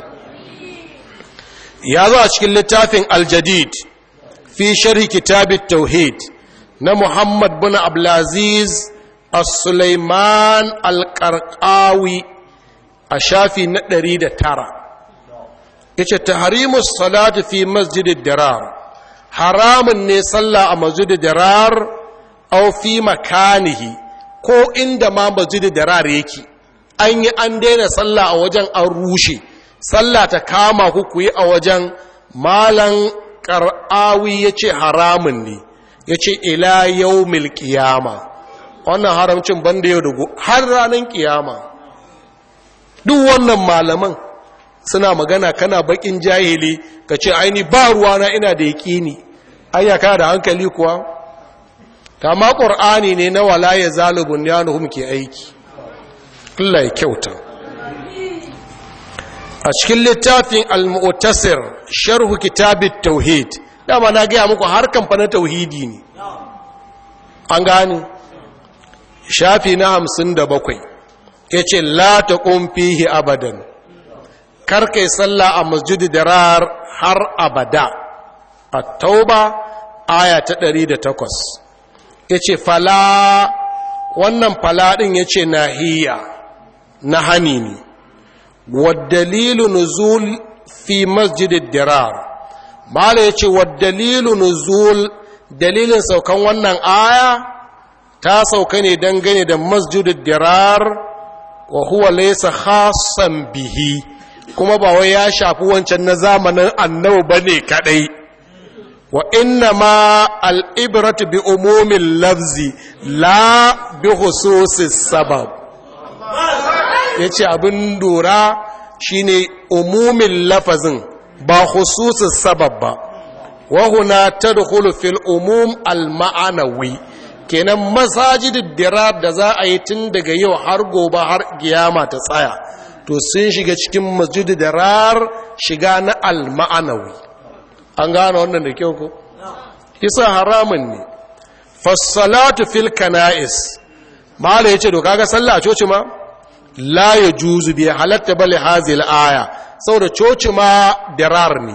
Ya zo a cikin littafin Al-Jadid fi sharhi kitab at-tauhid na Muhammad bin Abdulaziz As-Sulaiman Al-Qarqawi a shafi na ɗari da tara. Yace tahrimus salati fi masjidid dirar, haramun ne sallah a masjidid dirar aw fi makanihi, ko inda ma masjidid dirar yake. An yi an daina sallah a wajen, an rushe sallah ta kama ku ku yi a wajen. Malan Qarqawi yace haramun ne, yace ila yawmil qiyama, wannan haramcin banda yau da har ranar kiyama. Duk wannan malaman suna magana, kana bakin jahili ka ce aini ba ruwana ina da yaƙini, ayyaka da hankali kuwa. Kama ƙur'ani ne na wala ya zalubun yanuhum ke aiki. Allah ya kyauta. A cikin littafin al-mu'tasir sharhu kitabit tauhid, dama na gaya muku harkan fa na tauhidi ne, an gane shafi na hamsin da bakwai, ya ce la taqum fihi abadan, karkai sallah a masjid dirar har abada. At-tauba aya ta ɗari da takwas. Yace fala, wannan fala din yace nahiya, na hani ne. Wad dalilu nuzul fi masjid dirar, mala yace wad dalilu nuzul, dalilin saukan wannan aya ta sauka ne dangane da masjid dirar, wa huwa laysa khassan bihi, kuma ba wai ya shafi wancan na zamanin annabi bane kadai. Wa inna ma al'ibratu bi umumin lafzi la bi hususis sabab, yace abin dora shine umumin lafazin ba hususis sabab ba. Wa huna tadkhulu fil umum al ma'anawi, kenan masajidid dirar da za a yi tun daga yau har gobe har kiyama ta tsaya, to sun shiga cikin masjidid dirar shiga na al ma'anawi. An gane wannan da kyau ko? Isa haramun ne. Fassalatu fil kana'is, mala yace to kaga sallah a coci ma la yajuzu bi halatta bal hazil aya, saboda coci ma dirar ne.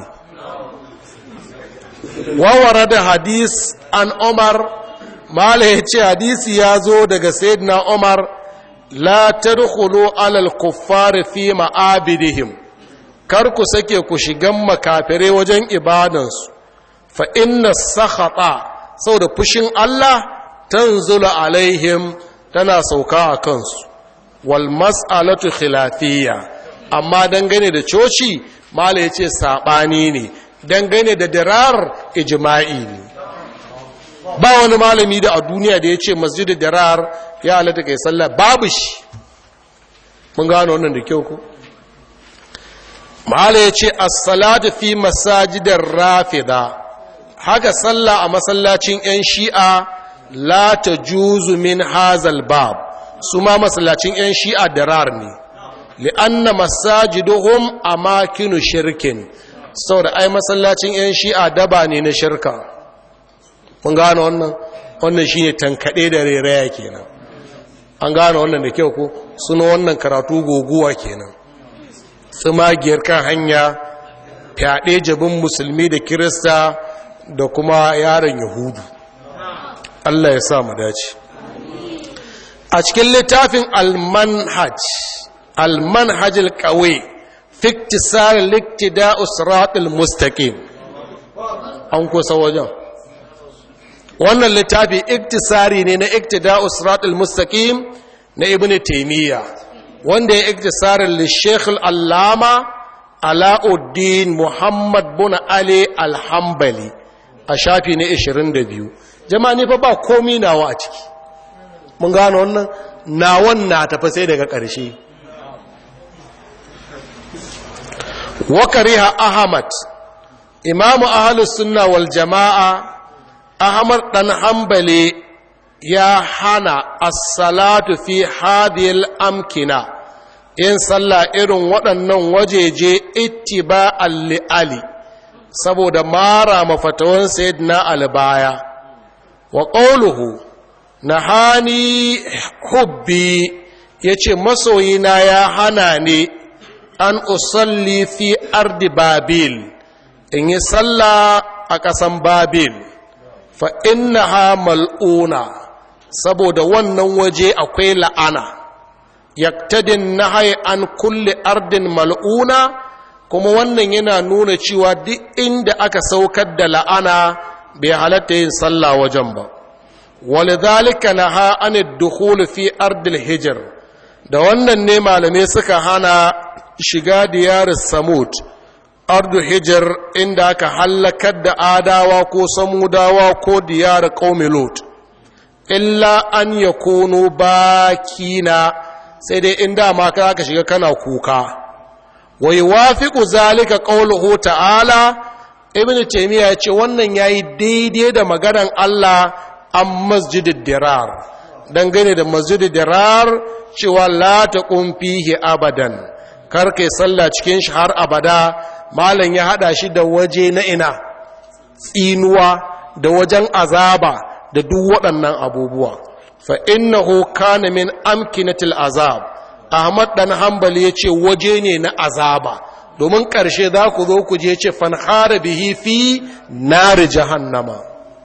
Wa warada hadis an Umar, mala yace hadisi ya zo daga sayyidina Umar, la tadkhulu alal kuffari fi ma'abidihim, kar ku sake ku shigan makafire wajen ibadansu, fa inna sakhata, saboda fushin Allah tanzulu alaihim, tana sauka a kansu. Wal mas'alatu khilafiyya, amma dangane da coci mala yace sabani ne, dangane da dirar ijma'i ne. Ba wani malami da a duniya da yace masjidul dirar ya halatta kai sallah, babu shi. Mun gano wannan da kyau ko? Mahala ya ce, As-salatu fi masajidar rafida, haka sallah a masallacin ‘yan shi'a la ta juzu min hazal bab, su ma masallacin 'yan shi'a dirar ne li'anna masajiduhum amakinu shirkin saboda ai masallacin 'yan shi'a daba ne na shirka mun gano wannan wannan shine tankade da reraya kenan an gano wannan da kyau ko suna wannan karatu goguwa kenan tsimagiyar kan hanya fyaɗe jabin musulmi da kirista da kuma yaron yahudu Allah ya sa mu dace a cikin littafin al-manhaj al-manhaj al-qawi fi iktisar al-iktida' sirat al-mustaqim an kusa wajen wannan littafi iktisari ne na iktida' sirat al-mustaqim na ibn taymiya wanda ya iktisarin li shaykh al-allama alauddin muhammad bin ali al-hanbali a shafi ne ishirin da biyu jama'a ne fa ba komai nawa a ciki mun gano wannan nawan na tafi sai daga ƙarshe wa kariha ahmad imamu ahlus sunna wal jama'a ahmad dan hanbali ya hana as-salatu fi hadhihi amkina in sallah irin waɗannan wajeje ittiba'an li ali saboda mara mafatawan sayyidina albaya wa qawluhu nahani hubbi yace masoyina ya hana ni an usalli fi ardi babil in yi sallah a ƙasan babil fa innaha mal'una saboda wannan waje akwai la'ana yaktadin nahai an kulli ardin mal'una kuma wannan yana nuna cewa duk inda aka saukar da la'ana bai halatta yin sallah wajen ba walidhalika naha an ad-dukhul fi ardil hijr da wannan ne malamai suka hana shiga diyar samud ardu hijr inda aka halakar da adawa ko samudawa ko diyar qaumi lut illa an yakunu bakina sai dai inda ma ka shiga kana kuka wa yuwafiqu zalika qawluhu ta'ala ibnu taymiya yace wannan yayi daidai da maganar Allah an masjidid dirar dangane da masjidid dirar cewa la taqum fihi abadan kar kai sallah cikin shi har abada malam ya hada shi da waje na ina tsinuwa da wajen azaba da duk waɗannan abubuwa fa innahu kana min amkinatil azab ahmad dan hanbali yace waje ne na azaba domin ƙarshe za ku zo ku je ce fanhara bihi fi nar jahannama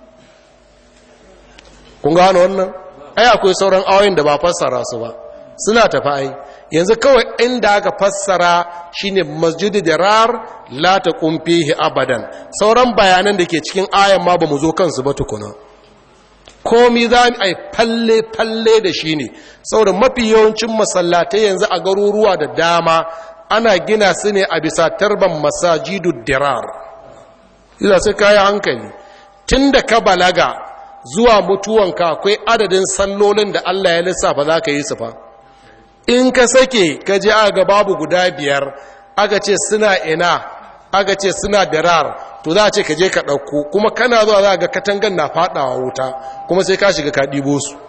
kun gano wannan ai akwai sauran ayoyin da ba fassara su ba suna tafi ai yanzu kawai inda aka fassara shine masjidi dirar la taqum fihi abadan sauran bayanan da ke cikin ayan ma bamu zo kansu ba tukuna komi za mu ai falle falle da shi ne saboda mafi yawancin masallatai yanzu a garuruwa da dama ana gina su ne a bisa tarban masajidu dirar ila sai kai hankali tunda ka balaga zuwa mutuwanka akwai adadin sallolin da Allah ya lissafa za ka yi su fa in ka sake ka je aga babu guda biyar aka ce suna ina aka ce suna dirar to za a ce ka je ka ɗauko kuma kana zuwa za ga katangan na faɗawa wuta kuma sai ka shiga ka ɗibo su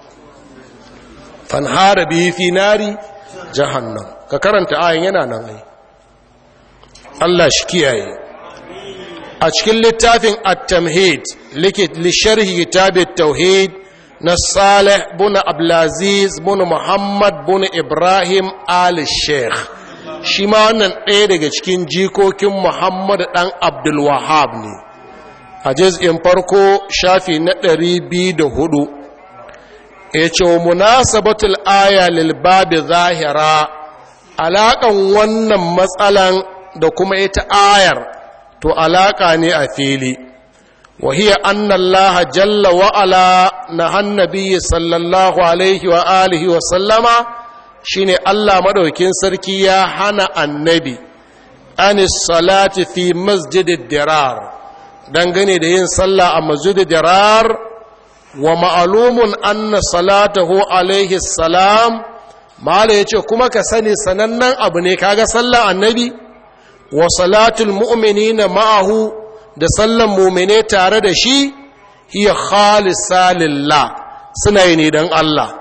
fanhara bihi fi nari jahannam ka karanta ayin yana nan ai Allah shi kiyaye a cikin littafin at-tamhid likit li sharhi kitab at-tauhid na Salih bin Abdulaziz bin Muhammad bin Ibrahim al-Sheikh shi ma wannan ɗaya daga cikin jikokin Muhammad ɗan Abdul Wahhab ne a juz'in farko shafi na ɗari biyu da hudu ya ce wa munasabatul aya lil babi zahira alaƙan wannan matsalan da kuma ita ayar to alaƙa ne a fili وهي أن الله جل وعلا نهى النبي صلى الله عليه وآله وسلم شيني الله مدوكين سركي يا هنا النبي عن الصلاة في مسجد الدرار دنگني دين صلى على مسجد الدرار ومعلوم أن صلاته عليه السلام ما ليش كما كسني سننن أبني كاغا صلى النبي وصلاة المؤمنين معه da sallan mumine tare da shi hiya khalisa lillah suna yi ne don Allah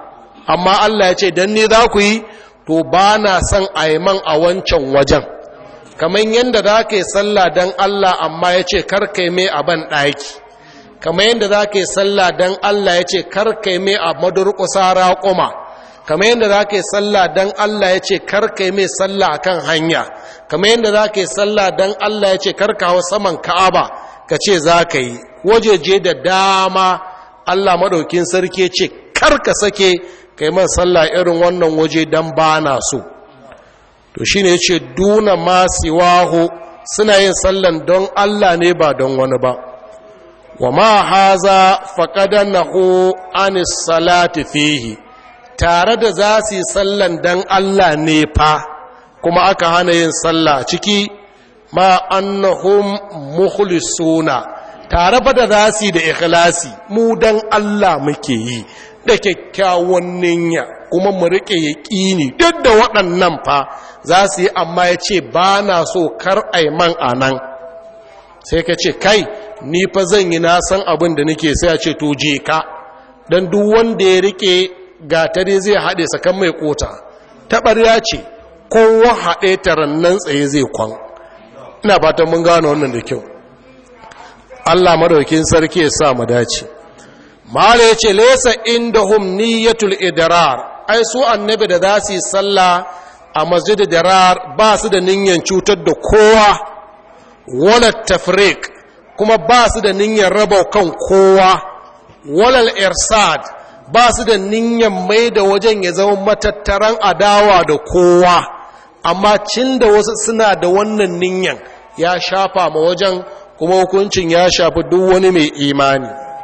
amma Allah ya ce dan ni za ku yi to ba na son aiman a wancan wajen kamar yadda za ka yi sallah don Allah amma ya ce karkai mai a ban ɗaki kamar yadda za ka yi sallah don Allah ya ce karkai mai a madurƙusa raƙuma kamar yadda za ka yi sallah don Allah ya ce karkai mai sallah akan hanya kamar yadda za ka yi sallah don Allah ya ce karka hau saman ka'aba ka ce za ka yi wajeje da dama Allah maɗaukin sarki ce karka sake ka yi man sallah irin wannan waje don ba na so to shi ne ya ce duna masu waho suna yin sallan don Allah ne ba don wani ba wa ma haza faƙadan na ho anis salati fihi tare da za su yi sallan don Allah ne fa kuma aka hana yin sallah ciki ma annahum mukhlisuna tare fa da za su yi da ikhlasi mu don Allah muke yi da kyakkyawan niyya kuma mu riƙe yaƙini duk da waɗannan fa za su yi amma ya ce ba na so kar aiman a nan sai ka ce kai ni fa zan yi na san abin da nake sai a ce to je ka don duk wanda ya riƙe gatare zai haɗe sakan mai kota taɓarya ce kowa haɗe tarannan tsaye zai kwan ina fatan mun gano wannan da kyau Allah madaukin sarki ya sa mu dace mala ya ce laysa indahum niyyatul idrar ai su annabi da za su yi sallah a masjid dirar ba su da niyyar cutar da kowa wala tafriq kuma ba su da niyyar raba kan kowa wala irsad ba su da niyyar mai da wajen ya zama matattaran adawa da kowa amma cin da wasu suna da wannan niyyar ya shafa ma wajen kuma hukuncin ya shafi duk wani mai imani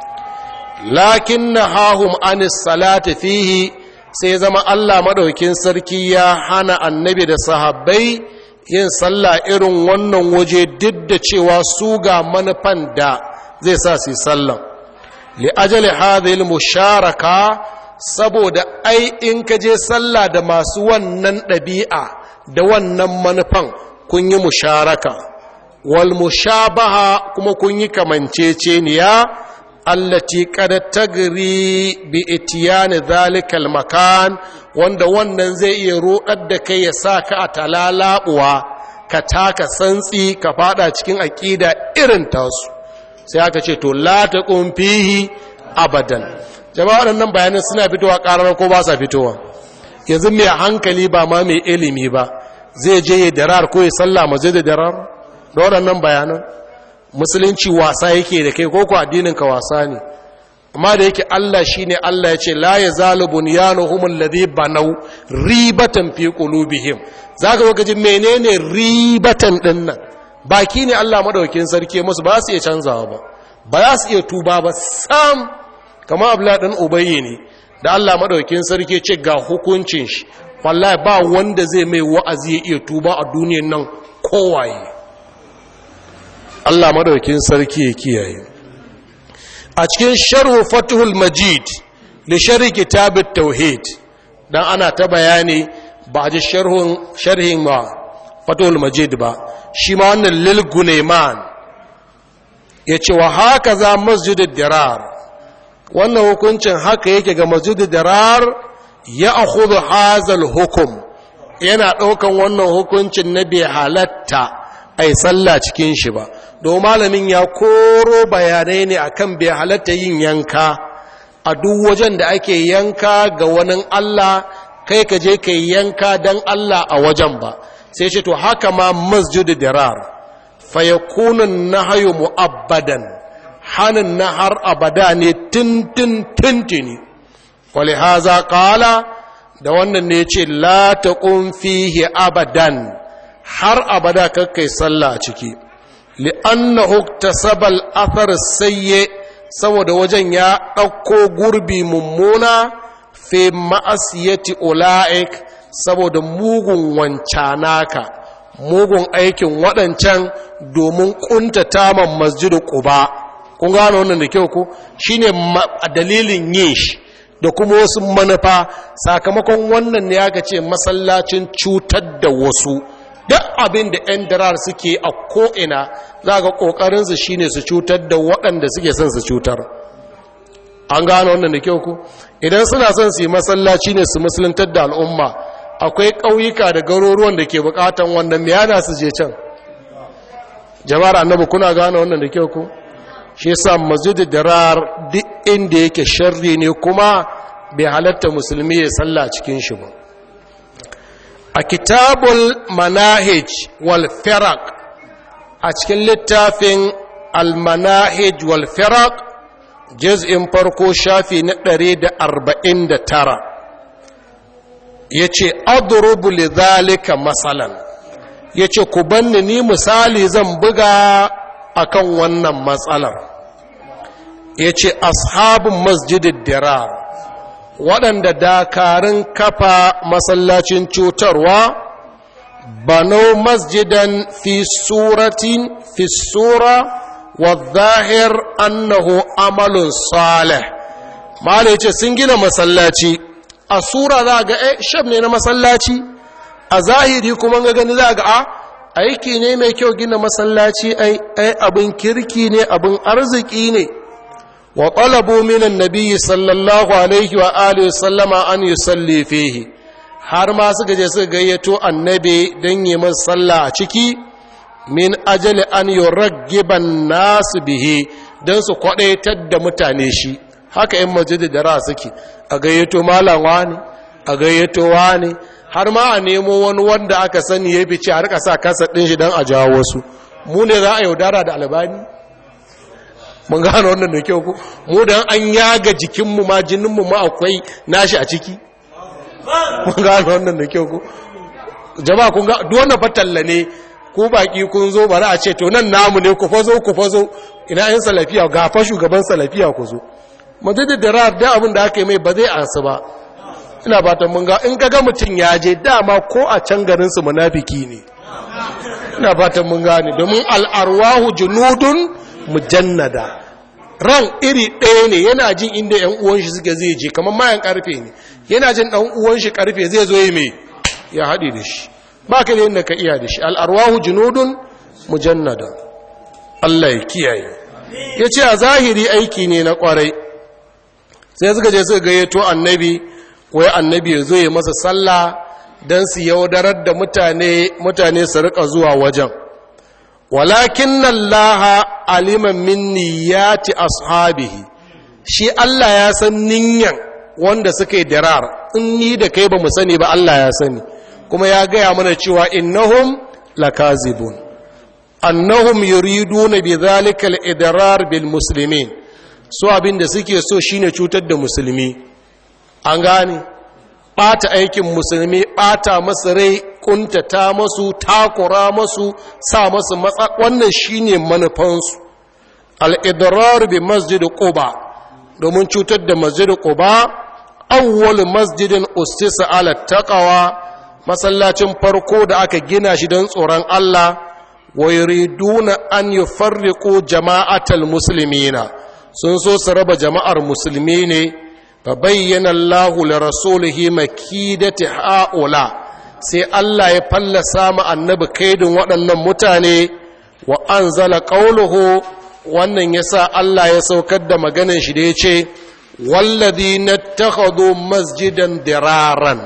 lakin na hahum anis salati fihi sai zama Allah madaukin sarki ya hana annabi da sahabbai yin sallah irin wannan waje duk da cewa su ga manufan da zai sa su sallah li ajali hadhihi musharaka saboda ai in ka je sallah da masu wannan ɗabi'a da wannan manufan kun yi musharaka wal mushabaha kuma kun yi kamanceceniya allati qad tagri bi itiyani zalikal makan wanda wannan zai iya rodar da kai ya saka a talalabuwa ka taka santsi ka fada cikin aqida irin tasu sai aka ce to la taqum fihi abadan jama'a waɗannan bayanan suna fitowa ƙarar ko ba sa fitowa yanzu mai hankali ba ma mai ilimi ba zai je ya darar ko ya salla maje da darar da waɗannan bayanan musulunci wasa yake da kai ko ko addininka wasa ne amma da yake Allah shine Allah ya ce la yazalu bunyanuhum alladhi banaw ribatan fi qulubihim zaka ga ji menene ribatan din nan baki ne Allah madaukakin sarki musu ba su iya canzawa ba ba za su iya tuba ba sam kamar Abdullah dan Ubayy ne da Allah madaukakin sarki ce ga hukuncin shi wallahi ba wanda zai mai wa'azi ya iya tuba a duniyar nan kowaye Allah madaukakin sarki ya kiyaye a cikin sharhu Fathul Majid li sharhi kitab at-tauhid dan ana ta bayani ba a ji sharhun sharhin ma Fathul Majid ba shi ma wannan lil Gunayman yace wa haka za masjidud dirar wannan hukuncin haka yake ga masjidud dirar ya akhudhu hazal hukum yana daukan wannan hukuncin na bai halatta ai sallah cikin shi ba don malamin ya koro bayanai ne akan bai halatta yin yanka a duk wajen da ake yanka ga wani Allah kai ka je kai yanka dan Allah a wajen ba sai ce to haka ma masjid dirar fa yakunu nahyu mu'abbadan hanin nahar abada ne tintin tintini wali haza qala da wannan ne yace la taqum fihi abadan har abada kakkai sallah a ciki li'annahu iktasaba al-athar as-sayyi saboda wajen ya dauko gurbi mummuna fi ma'asiyati ulaik saboda mugun wancanaka mugun aikin waɗancan domin kuntata man masjidu quba kun gano wannan da kyau ko shine dalilin yin shi da kuma wasu manufa sakamakon wannan ne aka ce masallacin cutar da wasu duk abin da 'yan darar suke a ko'ina za ga ƙoƙarinsu shi ne su cutar da waɗanda suke son su cutar an gano wannan da kyau ku idan suna son su yi masallaci ne su musuluntar da al'umma akwai ƙauyuka da garuruwan da ke bukatan wannan me yana su je can jama'ar annabi kuna gano wannan da kyau ku shi yasa masjidul dirar duk inda yake sharri ne kuma bai halatta musulmi ya salla cikin shi ba a kitabul manahij wal firaq a cikin littafin al manahij wal firaq juz'in farko shafi na ɗari da arba'in da tara yace adrubu lidhalika masalan yace ku banni ni misali zan buga akan wannan matsalar yace ashabun masjidid dirar waɗanda dakarun kafa masallacin cutarwa banau masjidan fi suratin fi sura wa zahir annahu amalun salih mala yace sun gina masallaci a sura za ga eh shab ne na masallaci a zahiri kuma ga gani za ga a aiki ne mai kyau gina masallaci ai ai abin kirki ne abin arziki ne wa talabu minan nabiyyi sallallahu alaihi wa alihi sallama an yusalli fihi har ma suka je suka gayyato annabi dan yi masa sallah a ciki min ajali an yuraggiban nasu bihi dan su kwadaitar da mutane shi haka in masjidi da ra suke a gayyato malam wani a gayyato wani har ma a nemo wani wanda aka sani ya fice a rika sa kasa din shi dan a jawo wasu mu ne za a yaudara da albani mun gano wannan da kyau ku mu dan an yaga jikinmu ma jininmu ma akwai nashi a ciki mun gano wannan da kyau ku jama'a kun ga duk wannan fatalla ne ku baki kun zo bari a ce to nan namu ne ku fazo ku fazo ina yin salafiya ga fa shugaban salafiya ku zo madadin da rar da abin da aka yi mai ba zai ansa ba ina fatan mun ga in kaga mutun ya je dama ko a can garin su munafiki ne ina fatan mun gane domin al arwahu junudun mujannada ran iri ɗaya ne yana jin inda ƴan uwan shi suke zai je kamar mayan karfe ne yana jin dan uwan shi karfe zai zo yi mai ya haɗe da shi ba ka da yadda ka iya da shi al'arwahu junudun mujannada Allah ya kiyaye ya ce a zahiri aiki ne na ƙwarai sai suka je suka gayyato annabi wai annabi ya zo ya masa sallah don su yaudarar da mutane mutane su rika zuwa wajen walakin Allah aliman min niyyati ashabihi shi Allah ya san niyyan wanda suka yi dirar in ni da kai ba mu sani ba Allah ya sani kuma ya gaya mana cewa innahum lakazibun annahum yuriduna bidhalika al-idrar bil muslimin so abinda suke so shine cutar da musulmi an gane bata aikin musulmi bata masu rai kuntata masu takura masu sa masu matsa wannan shine manufansu al-idrar bi masjid quba domin cutar da masjid quba awwal masjidin ustisa ala taqwa masallacin farko da aka gina shi don tsoron Allah wa yuriduna an yufarriqu jama'atal muslimina sun so su raba jama'ar musulmi ne fa bayyana Allahu li rasulihi makidati haula sai Allah ya fallasa mu annabi kaidin waɗannan mutane wa anzala qawluhu wannan yasa Allah ya saukar da maganar shi da yace walladhina ittakhadhu masjidan diraran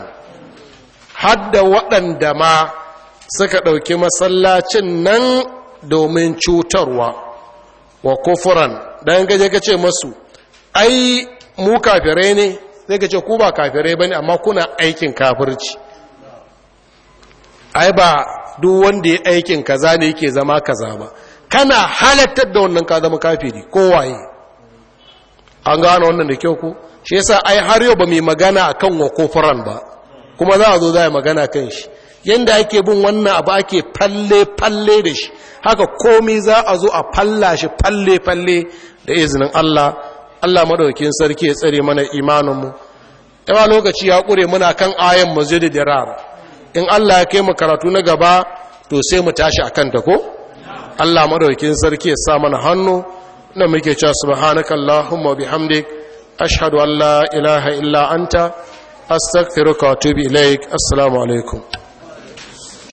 hadda waɗanda ma suka ɗauki masallacin nan domin cutarwa wa kufuran don gaje ka ce masu ai mu kafirai ne zai ka ce ku ba kafirai ba ne amma kuna aikin kafirci ai ba duk wanda ya aikin kaza ne yake zama kaza ba kana halattar da wannan ka zama kafiri kowaye an gano wannan da kyau ku shi yasa ai har yau ba mai magana akan wa kufuran ba kuma za a zo za a magana kan shi yadda ake bin wannan abu ake falle-falle da shi haka komi za a zo a falla shi falle-falle da izinin Allah Allah madaukin sarki ya tsare mana imaninmu yawa lokaci ya ƙure muna kan ayan masjidi dirar in Allah ya kai mu karatu na gaba to sai mu tashi akan ta ko Allah madaukin sarki ya sa mana hannu na muke cewa subhanakallahumma bihamdik ashhadu an la ilaha illa anta astaghfiruka wa atubu ilaik assalamu alaikum